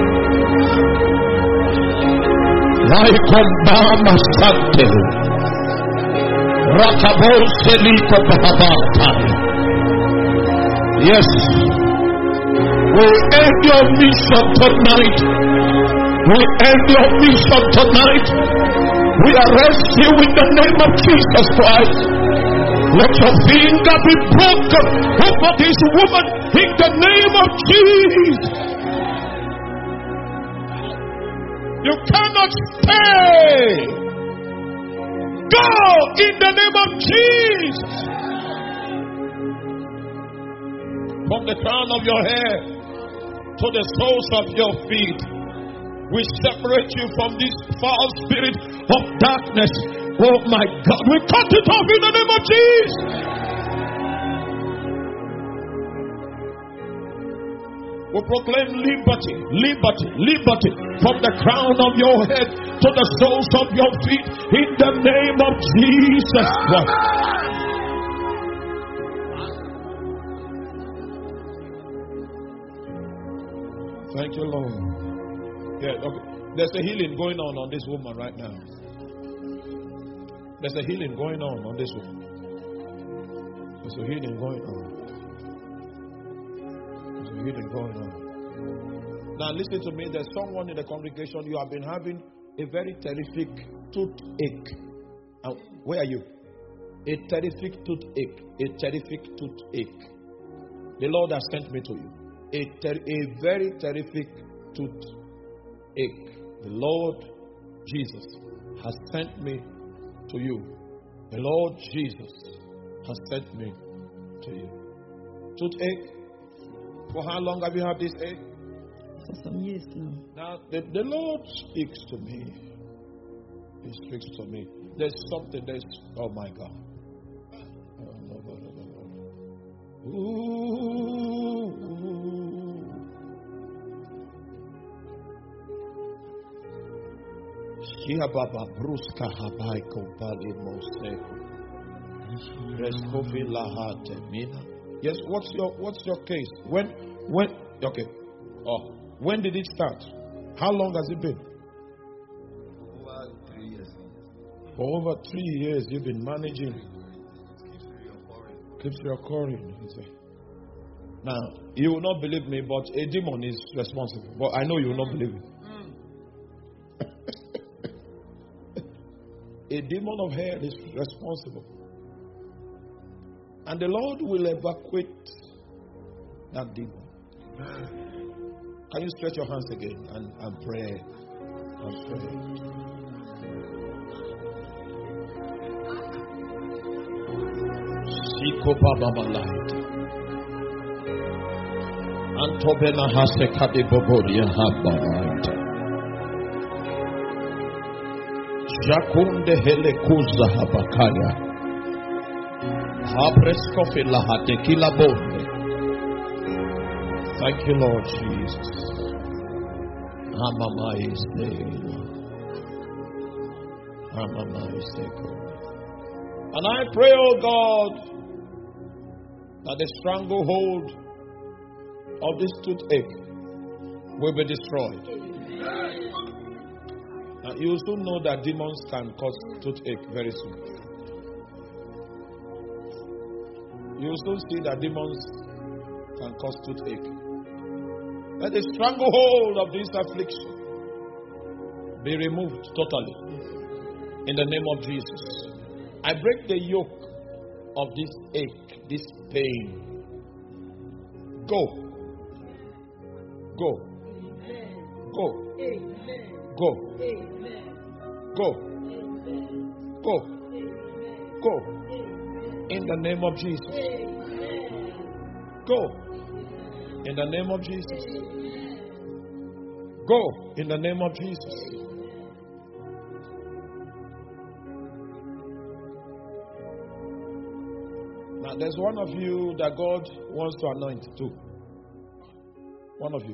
Laikomba sante Rakabose liko bahabata. Yes, we end your mission tonight. We end your mission tonight. We arrest you in the name of Jesus Christ. Let your finger be broken over this woman in the name of Jesus. You cannot stay. Go in the name of Jesus. From the crown of your hair to the soles of your feet, we separate you from this foul spirit of darkness. Oh my God, we cut it off in the name of Jesus. We proclaim liberty, liberty, liberty from the crown of your head to the soles of your feet in the name of Jesus Christ. Thank you, Lord. Yeah, okay. There's a healing going on this woman right now. There's a healing going on this woman. There's a healing going on. There's a healing going on. Now listen to me. There's someone in the congregation. You have been having a very terrific toothache. Where are you? A terrific toothache. A terrific toothache. The Lord has sent me to you. A very terrific toothache. The Lord Jesus has sent me to you. The Lord Jesus has sent me to you. Toothache? For how long have you had this ache? For some years now. Now, the Lord speaks to me. He speaks to me. There's something, oh my God. Ooh. Baba Bruska Habai Kompali Moseko Yes, what's your case? When okay. Oh, when did it start? How long has it been? Over 3 years. For over 3 years you've been managing. Keeps recurring. Now, you will not believe me, but a demon is responsible. But I know you will not believe me. A demon of hell is responsible. And the Lord will evacuate that demon. Can you stretch your hands again and pray? And pray. Antobena hasekadi bobodia habarite. Jakunde hele kuza habakaya. Habreskofe lahate kila bonde. Thank you, Lord Jesus. Amama is there. Amama is there. And I pray, oh God, that the stranglehold of this toothache will be destroyed. And you will soon know that demons can cause toothache very soon. You will soon see that demons can cause toothache. Let the stranglehold of this affliction be removed totally. In the name of Jesus. I break the yoke of this ache, this pain. Go. Go. Go. Go. Go. Go. Go. In the name of Jesus. Go. In the name of Jesus. Go. In the name of Jesus. Now, there's one of you that God wants to anoint too. One of you.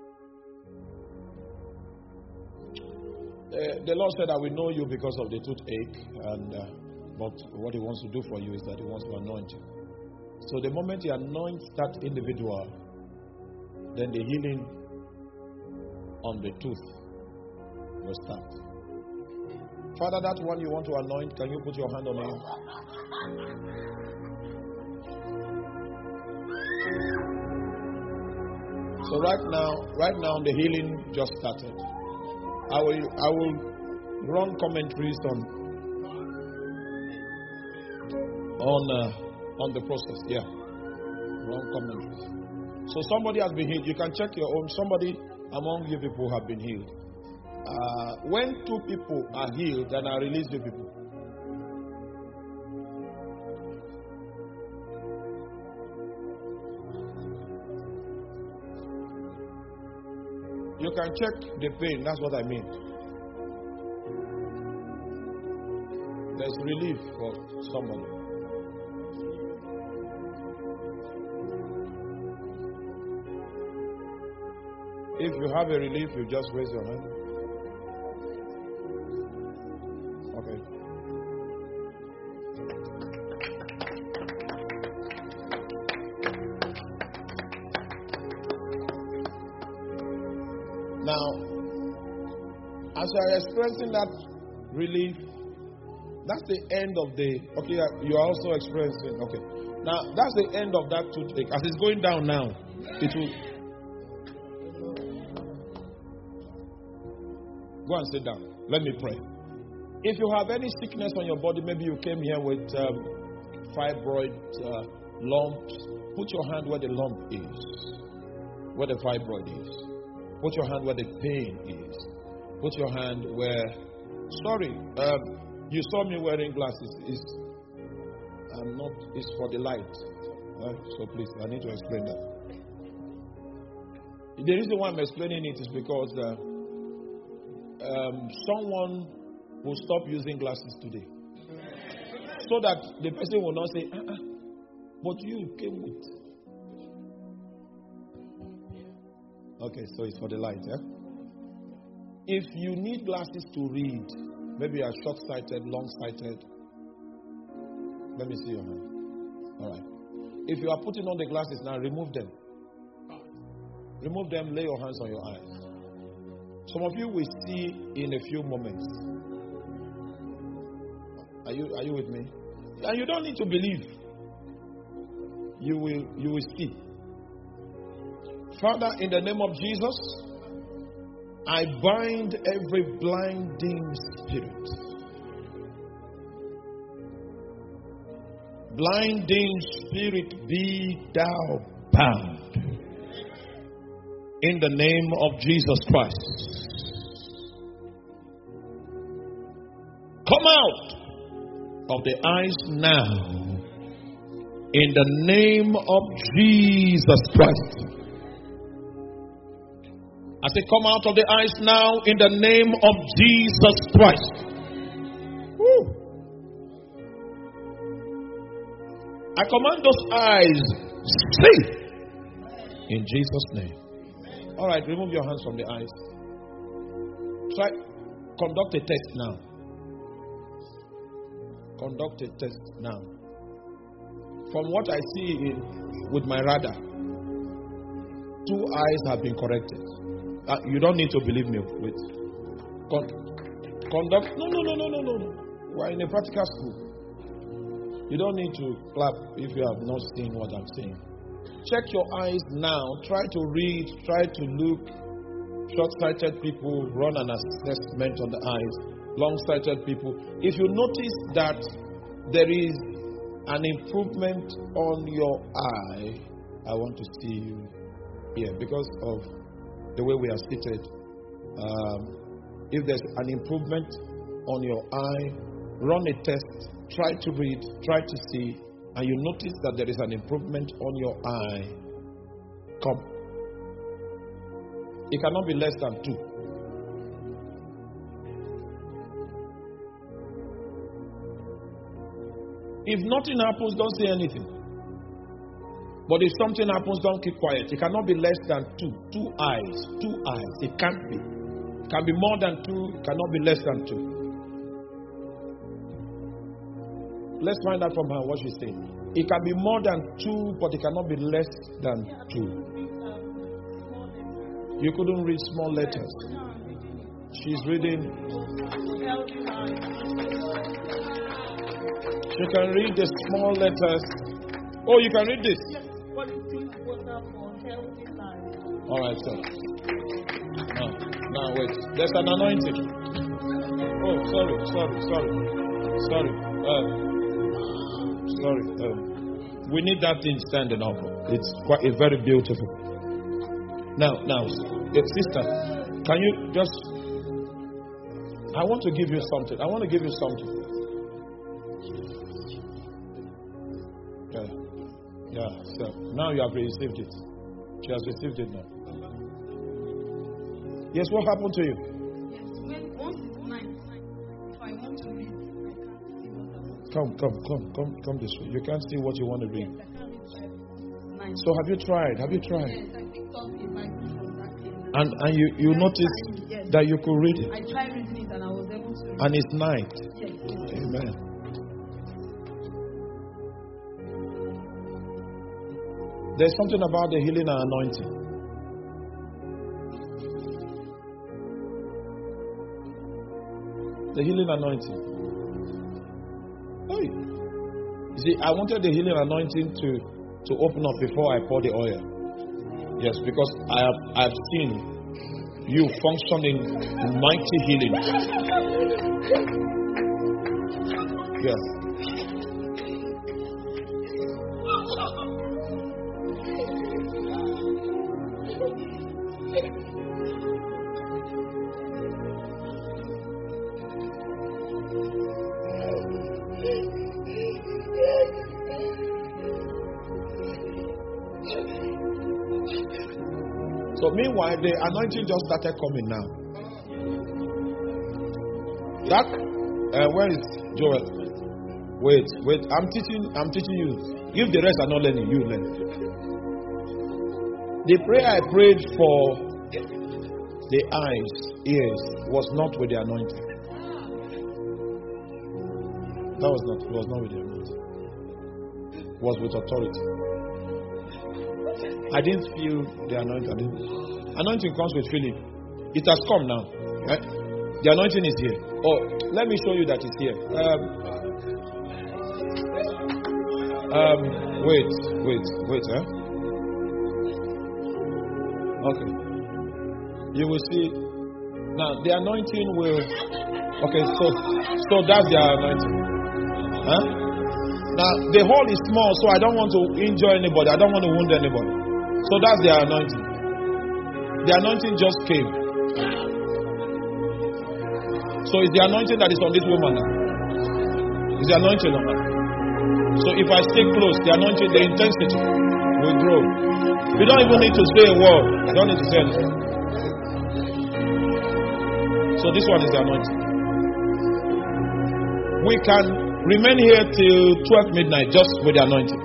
The Lord said, I will know you because of the toothache. But what He wants to do for you is that He wants to anoint you. So the moment He anoints that individual, then the healing on the tooth will start. Father, that one you want to anoint, can you put your hand on him? So right now the healing just started. I will run commentaries on the process. Yeah, run commentaries. So somebody has been healed. You can check your own. Somebody among you people have been healed. When 2 people are healed, then I release the people. You can check the pain. That's what I mean. There's relief for somebody. If you have a relief, you just raise your hand. Okay. Now, as you are experiencing that relief, that's the end of the. Okay, you are also experiencing. Okay. Now, that's the end of that toothache. As it's going down now, it will. Go and sit down. Let me pray. If you have any sickness on your body, maybe you came here with fibroid lumps, put your hand where the lump is, where the fibroid is. Put your hand where the pain is. Put your hand where. Sorry, you saw me wearing glasses. It's for the light. So please, I need to explain that. The reason why I'm explaining it is because someone will stop using glasses today, so that the person will not say, but you came with. Okay, so it's for the light, yeah? If you need glasses to read, maybe you are short-sighted, long-sighted, Let me see your hand. All right. If you are putting on the glasses now, remove them. Remove them, lay your hands on your eyes. Some of you will see in a few moments. Are you with me? And you don't need to believe. You will see. Father, in the name of Jesus, I bind every blinding spirit. Blinding spirit, be thou bound. In the name of Jesus Christ. Come out of the eyes now. In the name of Jesus Christ. I say, come out of the eyes now in the name of Jesus Christ. Woo. I command those eyes, see, in Jesus' name. All right, remove your hands from the eyes. Try, conduct a test now. Conduct a test now. From what I see with my radar, 2 eyes have been corrected. You don't need to believe me. Wait. Conduct. No. We're in a practical school. You don't need to clap if you have not seen what I'm saying. Check your eyes now. Try to read. Try to look. Short-sighted people run an assessment on the eyes. Long-sighted people. If you notice that there is an improvement on your eye, I want to see you here because of the way we are seated. If there's an improvement on your eye, run a test, try to read, try to see, and you notice that there is an improvement on your eye. Come. It cannot be less than 2. If nothing happens, don't say anything. But if something happens, don't keep quiet. It cannot be less than 2. 2 eyes. 2 eyes. It can't be. It can be more than 2. It cannot be less than 2. Let's find out from her what she's saying. It can be more than 2, but it cannot be less than 2. You couldn't read small letters. She's reading. She can read the small letters. Oh, you can read this. All right, sir. Now wait. There's an anointing. Oh, sorry. We need that thing standing up. It's very beautiful. Now, sister, can you just? I want to give you something. Yeah. So now you have received it. She has received it now. Yes, what happened to you? Yes, once it's night, if I want to read, I can't see what I want to read. Come this way. You can't see what you want to read. Yes, I can't read night. So have you tried? Yes, I picked up a Bible from that place. And you noticed that you could read it? I tried reading it and I was able to read it. And it's night. Yes. Amen. There's something about the healing and anointing. The healing anointing. Hey. You see, I wanted the healing anointing to open up before I pour the oil. Yes, because I have seen you function in mighty healing. Yes. So meanwhile, the anointing just started coming now. That where is Joel? Wait. I'm teaching you. If the rest are not learning, you learn. The prayer I prayed for the eyes, ears, was not with the anointing. It was not with the anointing. was with authority. I didn't feel the anointing. Anointing comes with feeling. It has come now. Right? The anointing is here. Oh, let me show you that it's here. Wait. Okay. You will see. Now, the anointing will. Okay, so that's the anointing. Huh? Now, the hall is small, so I don't want to injure anybody. I don't want to wound anybody. So that's the anointing. The anointing just came. So it's the anointing that is on this woman now. It's the anointing on her. So if I stay close, the anointing, the intensity will grow. You don't even need to say a word. I don't need to say anything. So this one is the anointing. We can remain here till 12 midnight just with the anointing.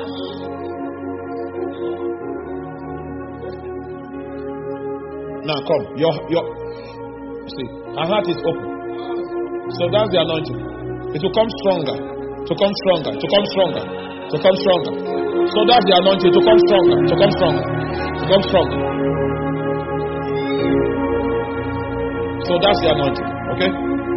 Now come. Your see, our heart is open. So that's the anointing. It will come stronger. To come stronger. To come stronger. To come stronger. So that's the anointing. To come stronger. To come stronger. To come stronger. So that's the anointing. Okay?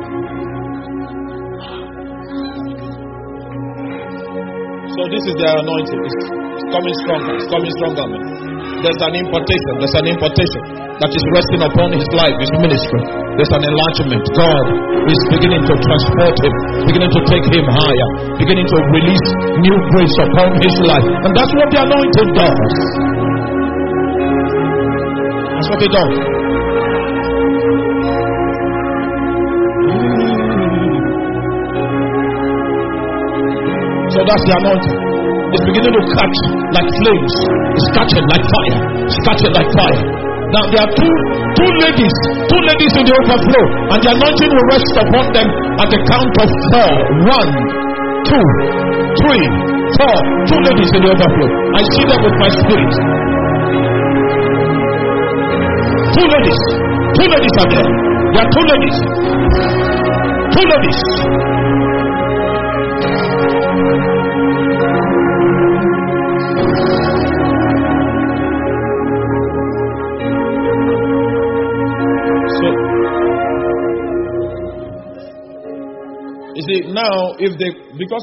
So this is the anointing. It's coming stronger. It's coming stronger. Man. There's an impartation. There's an impartation that is resting upon his life, his ministry. There's an enlargement. God is beginning to transport him, beginning to take him higher, beginning to release new grace upon his life. And that's what the anointing does. That's what it does. So that's the anointing. It's beginning to catch like flames. It's catching like fire. It's catching like fire. Now there are two ladies in the overflow, and the anointing will rest upon them at the count of 4. 1, 2, 3, 4. 2 ladies in the overflow. I see them with my spirit. 2 ladies. 2 ladies are there. There are 2 ladies. 2 ladies. Now, if the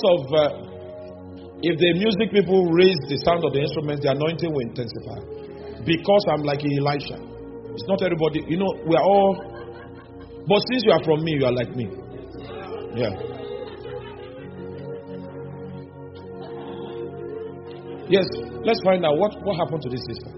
music people raise the sound of the instruments, the anointing will intensify. Because I'm like Elisha. It's not everybody, we are all. But since you are from me, you are like me. Yeah. Yes, let's find out what happened to this sister.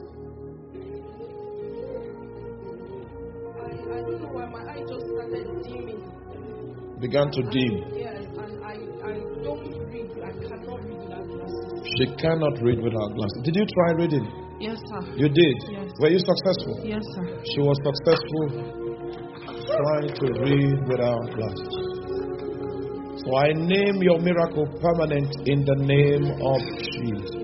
I don't know why my eye just started dimming. Began to dim. Yes, and I don't read. I cannot read without glasses. She cannot read without glasses. Did you try reading? Yes, sir. You did? Yes. Were you successful? Yes, sir. She was successful trying to read without glasses. So I name your miracle permanent in the name of Jesus.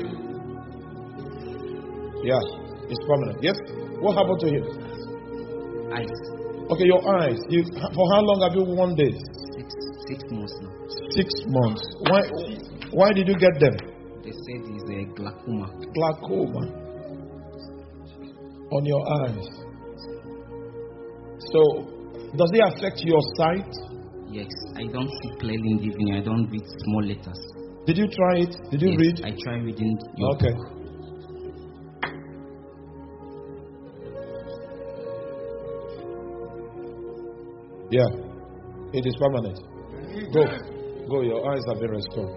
Yeah, it's permanent. Yes? What happened to you? Eyes. Okay, your eyes. For how long have you worn this? 6 months now. 6 months. Why did you get them? They said it's a glaucoma. Glaucoma on your eyes. So, does it affect your sight? Yes, I don't see clearly in the evening. I don't read small letters. Did you try it? Did you read? I try reading your Okay. book. Yeah, it is permanent. Go. Your eyes have been restored.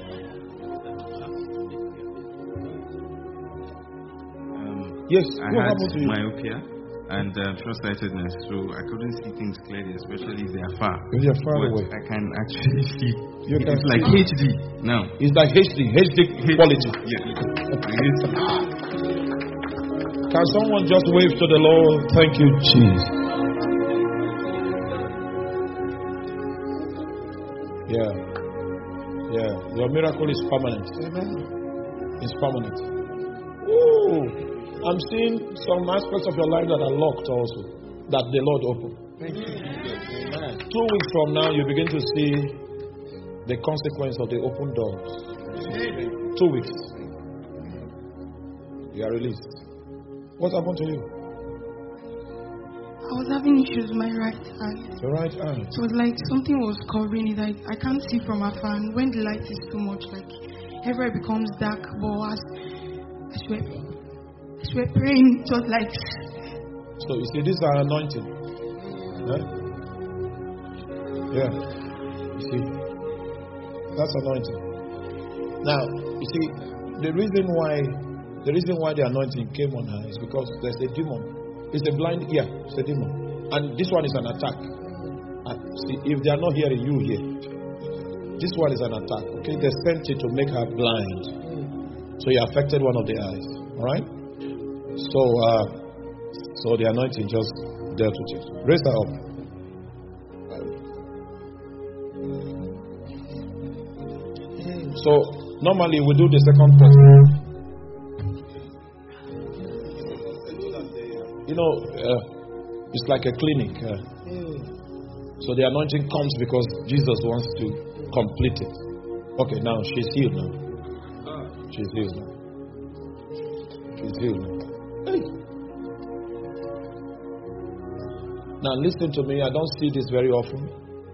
Yes, I what had happened to you? myopia and short-sightedness, so I couldn't see things clearly, especially if they are far. If you're far But away, I can actually see. You can It's like see. HD now. It's like HD quality. Yeah. It is. Can someone just wave to the Lord? Thank you, Jesus. Yeah. Your miracle is permanent. Amen. It's permanent. Ooh. I'm seeing some aspects of your life that are locked also, that the Lord opened. Thank you, Jesus. Amen. 2 weeks from now, you begin to see the consequence of the open doors. 2 weeks. You are released. What happened to you? I was having issues with my right eye. The right eye. It was like something was covering it. I can't see from afar. And when the light is too much, like everywhere becomes dark. But as we're praying, it was like. So you see, these are anointing. Yeah. You see, that's anointing. Now, you see, the reason why the anointing came on her is because there's a demon. It's a blind ear. It's a demon. And this one is an attack. See, if they are not hearing, you hear. This one is an attack. Okay, they sent it to make her blind. So you affected one of the eyes. Alright? So the anointing just dealt with it. Raise her up. So normally we do the second person. You know, it's like a clinic. So the anointing comes because Jesus wants to complete it. Okay, now she's healed now. She's healed now. She's healed now. Hey. Now listen to me. I don't see this very often.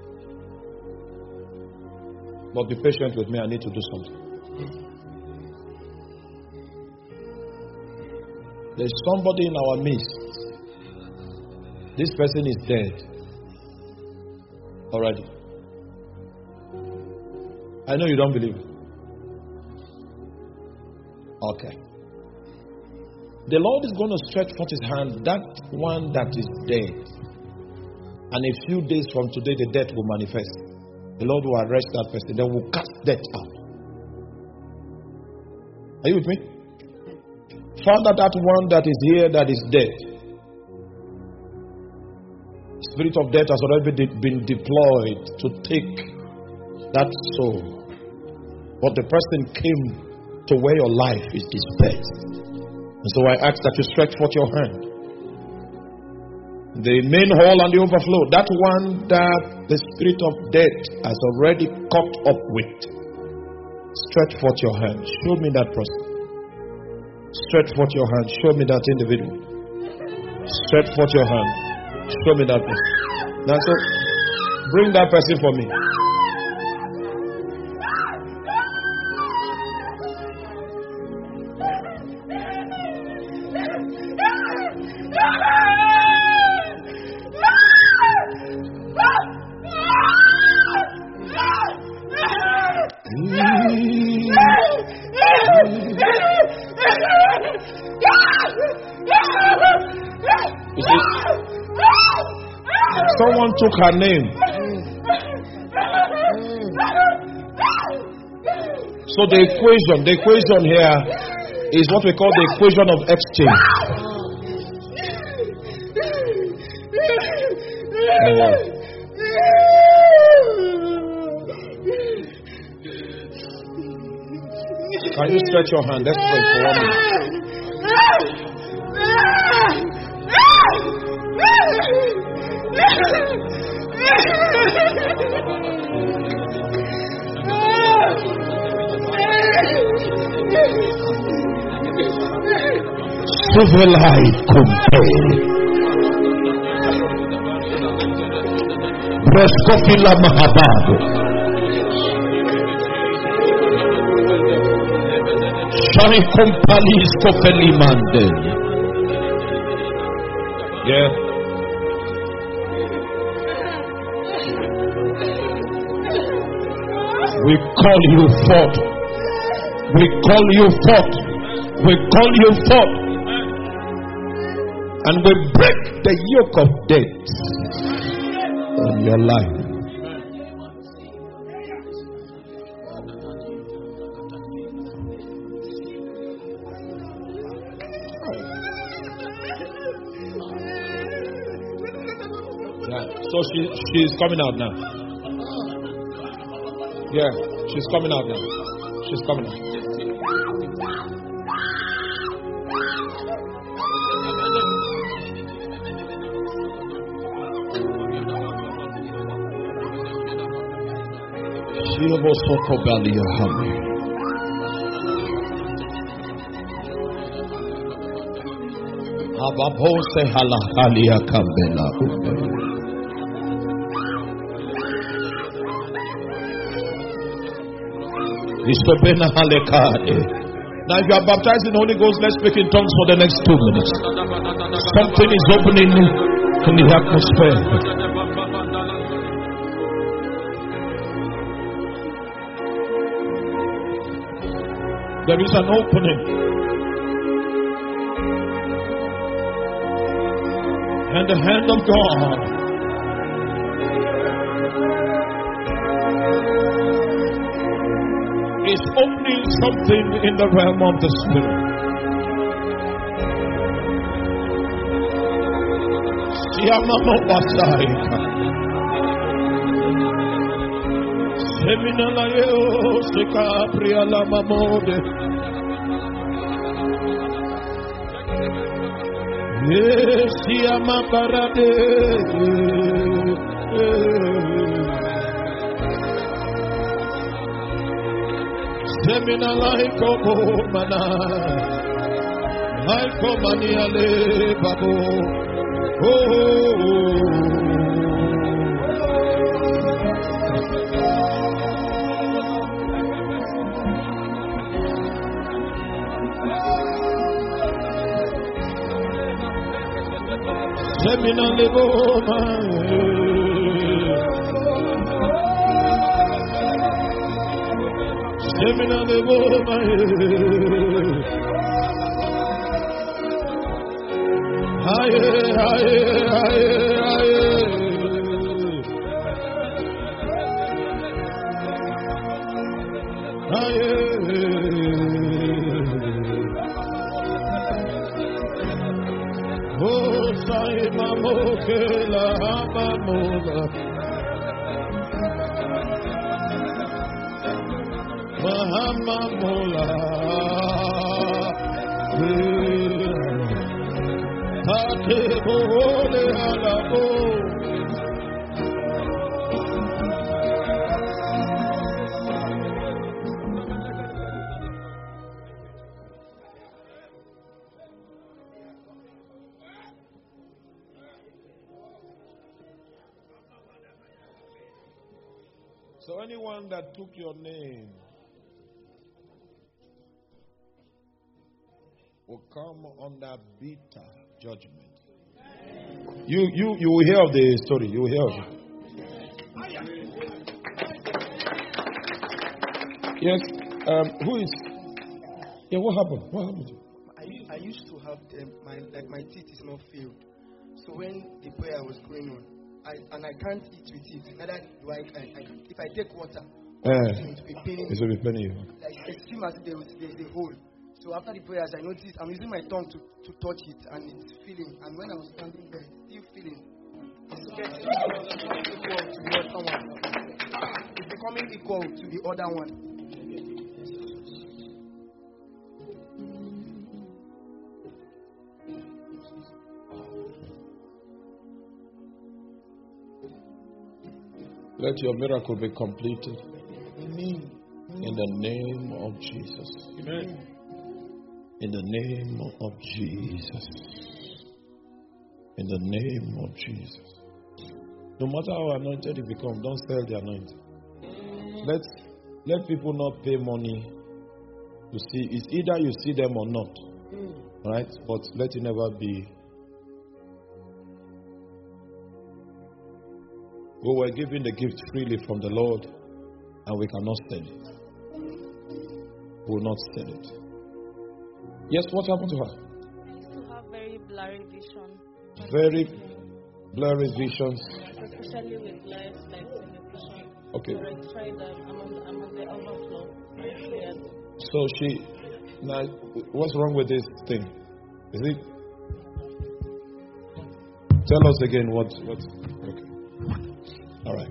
But be patient with me. I need to do something. There's somebody in our midst. This person is dead already. I know you don't believe it. Okay. The Lord is going to stretch forth his hand, that one that is dead. And a few days from today, the death will manifest. The Lord will arrest that person. They will cast death out. Are you with me? Father, that one that is here that is dead. Spirit of death has already been deployed to take that soul. But the person came to where your life is dispersed. And so I ask that you stretch forth your hand. The main hall and the overflow, that one that the spirit of death has already caught up with. Stretch forth your hand. Show me that person. Stretch forth your hand. Show me that individual. Stretch forth your hand. Show me that person. Now, so bring that person for me. You see, someone took her name. So the equation here is what we call the equation of exchange. Can you stretch your hand? Let's pray for 1 minute. Civil life compare. Breskofila Mahabado. Shari Kompalis Kofelimande. Yeah. We call you forth. We call you forth. We call you forth. And we break the yoke of death on your life. Yeah. So she's coming out now. Yeah, she's coming out now. She's coming out. Ababose halahalia kambela. Isobena halekade. Now if you are baptized in the Holy Ghost, let's speak in tongues for the next 2 minutes. Something is opening in the atmosphere. There is an opening. And the hand of God is opening something in the realm of the Spirit. Siamamo Basaika Seminalayo Sikapria Lamamode Yes, Siamaparade Semina laiko mana, laiko maniale babo. Semina lebo Semina de Boma, aye, aye, aye, aye. Aye. Oh, sai mamo que la amamos. Mahamamola Tatebole Alabo So anyone that took your name will come under bitter judgment. You will hear of the story. You will hear of it. Yes. Who is? Yeah. What happened? What happened? I used to have my teeth is not filled. So when the prayer was going on, I can't eat with it. Neither do I if I take water, it will be paining. It will be paining you. Like it seems as if there's a hole. So after the prayers, I noticed I'm using my tongue to touch it, and it's feeling. And when I was standing there, still feeling. It's getting equal to the other one. It's becoming equal to the other one. Let your miracle be completed. Amen. In the name of Jesus. Amen. In the name of Jesus. In the name of Jesus. No matter how anointed you become, don't sell the anointing. Let people not pay money to see. It's either you see them or not. Right? But let it never be. We were given the gift freely from the Lord, and we cannot sell it. We will not sell it. Yes, what happened to her? I used to have very blurry vision. Very blurry visions. Especially with lights in the vision. Okay. So I tried I'm on the overflow. So now, what's wrong with this thing? Is it? Tell us again what. Okay. All right.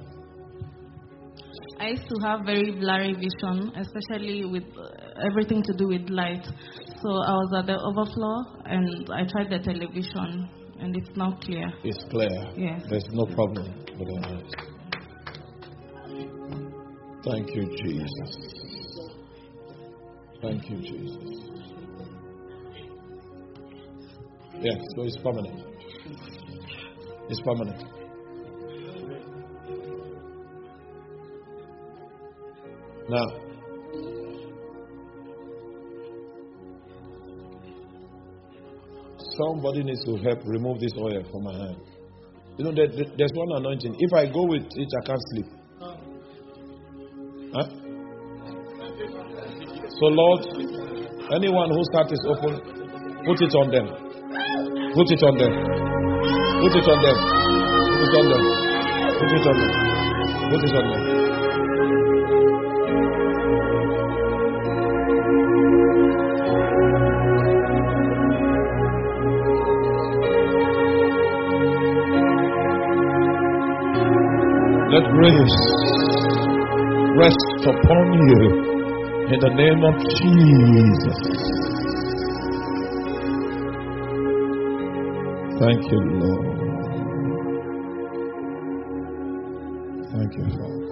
I used to have very blurry vision, especially with everything to do with light. So I was at the overflow and I tried the television and it's not clear. It's clear. Yes. There's no problem with the eyes. Thank you, Jesus. Thank you, Jesus. Yes, so it's permanent. It's permanent. Now, somebody needs to help remove this oil from my hand. You know, there's one anointing. If I go with it, I can't sleep. Huh? So, Lord, anyone whose heart is open, put it on them. Put it on them. Put it on them. Put it on them. Put it on them. Put it on them. Let grace rest upon you in the name of Jesus. Thank you, Lord. Thank you, Father.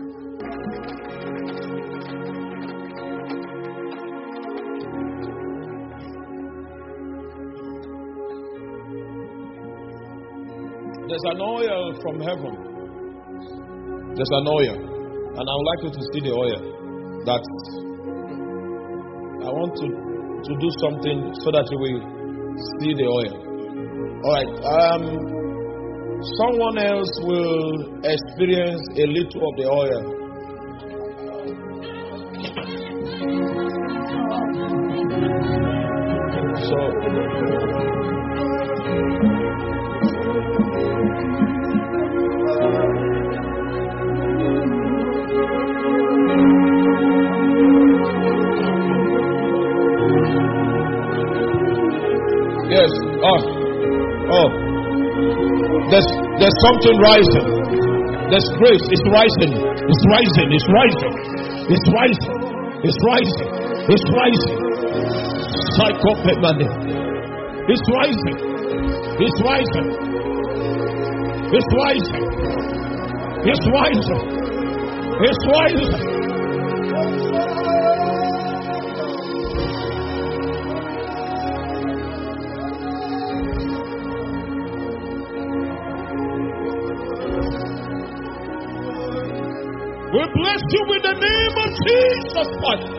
There's an oil from heaven. There's an oil, and I would like you to see the oil. That I want to do something so that you will see the oil. All right. Someone else will experience a little of the oil. Yes. There's something rising. There's grace. It's rising. It's rising. It's rising. It's rising. It's rising. It's rising. Psychopathy. It's rising. It's rising. It's rising. It's rising. It's rising. We bless you in the name of Jesus Christ.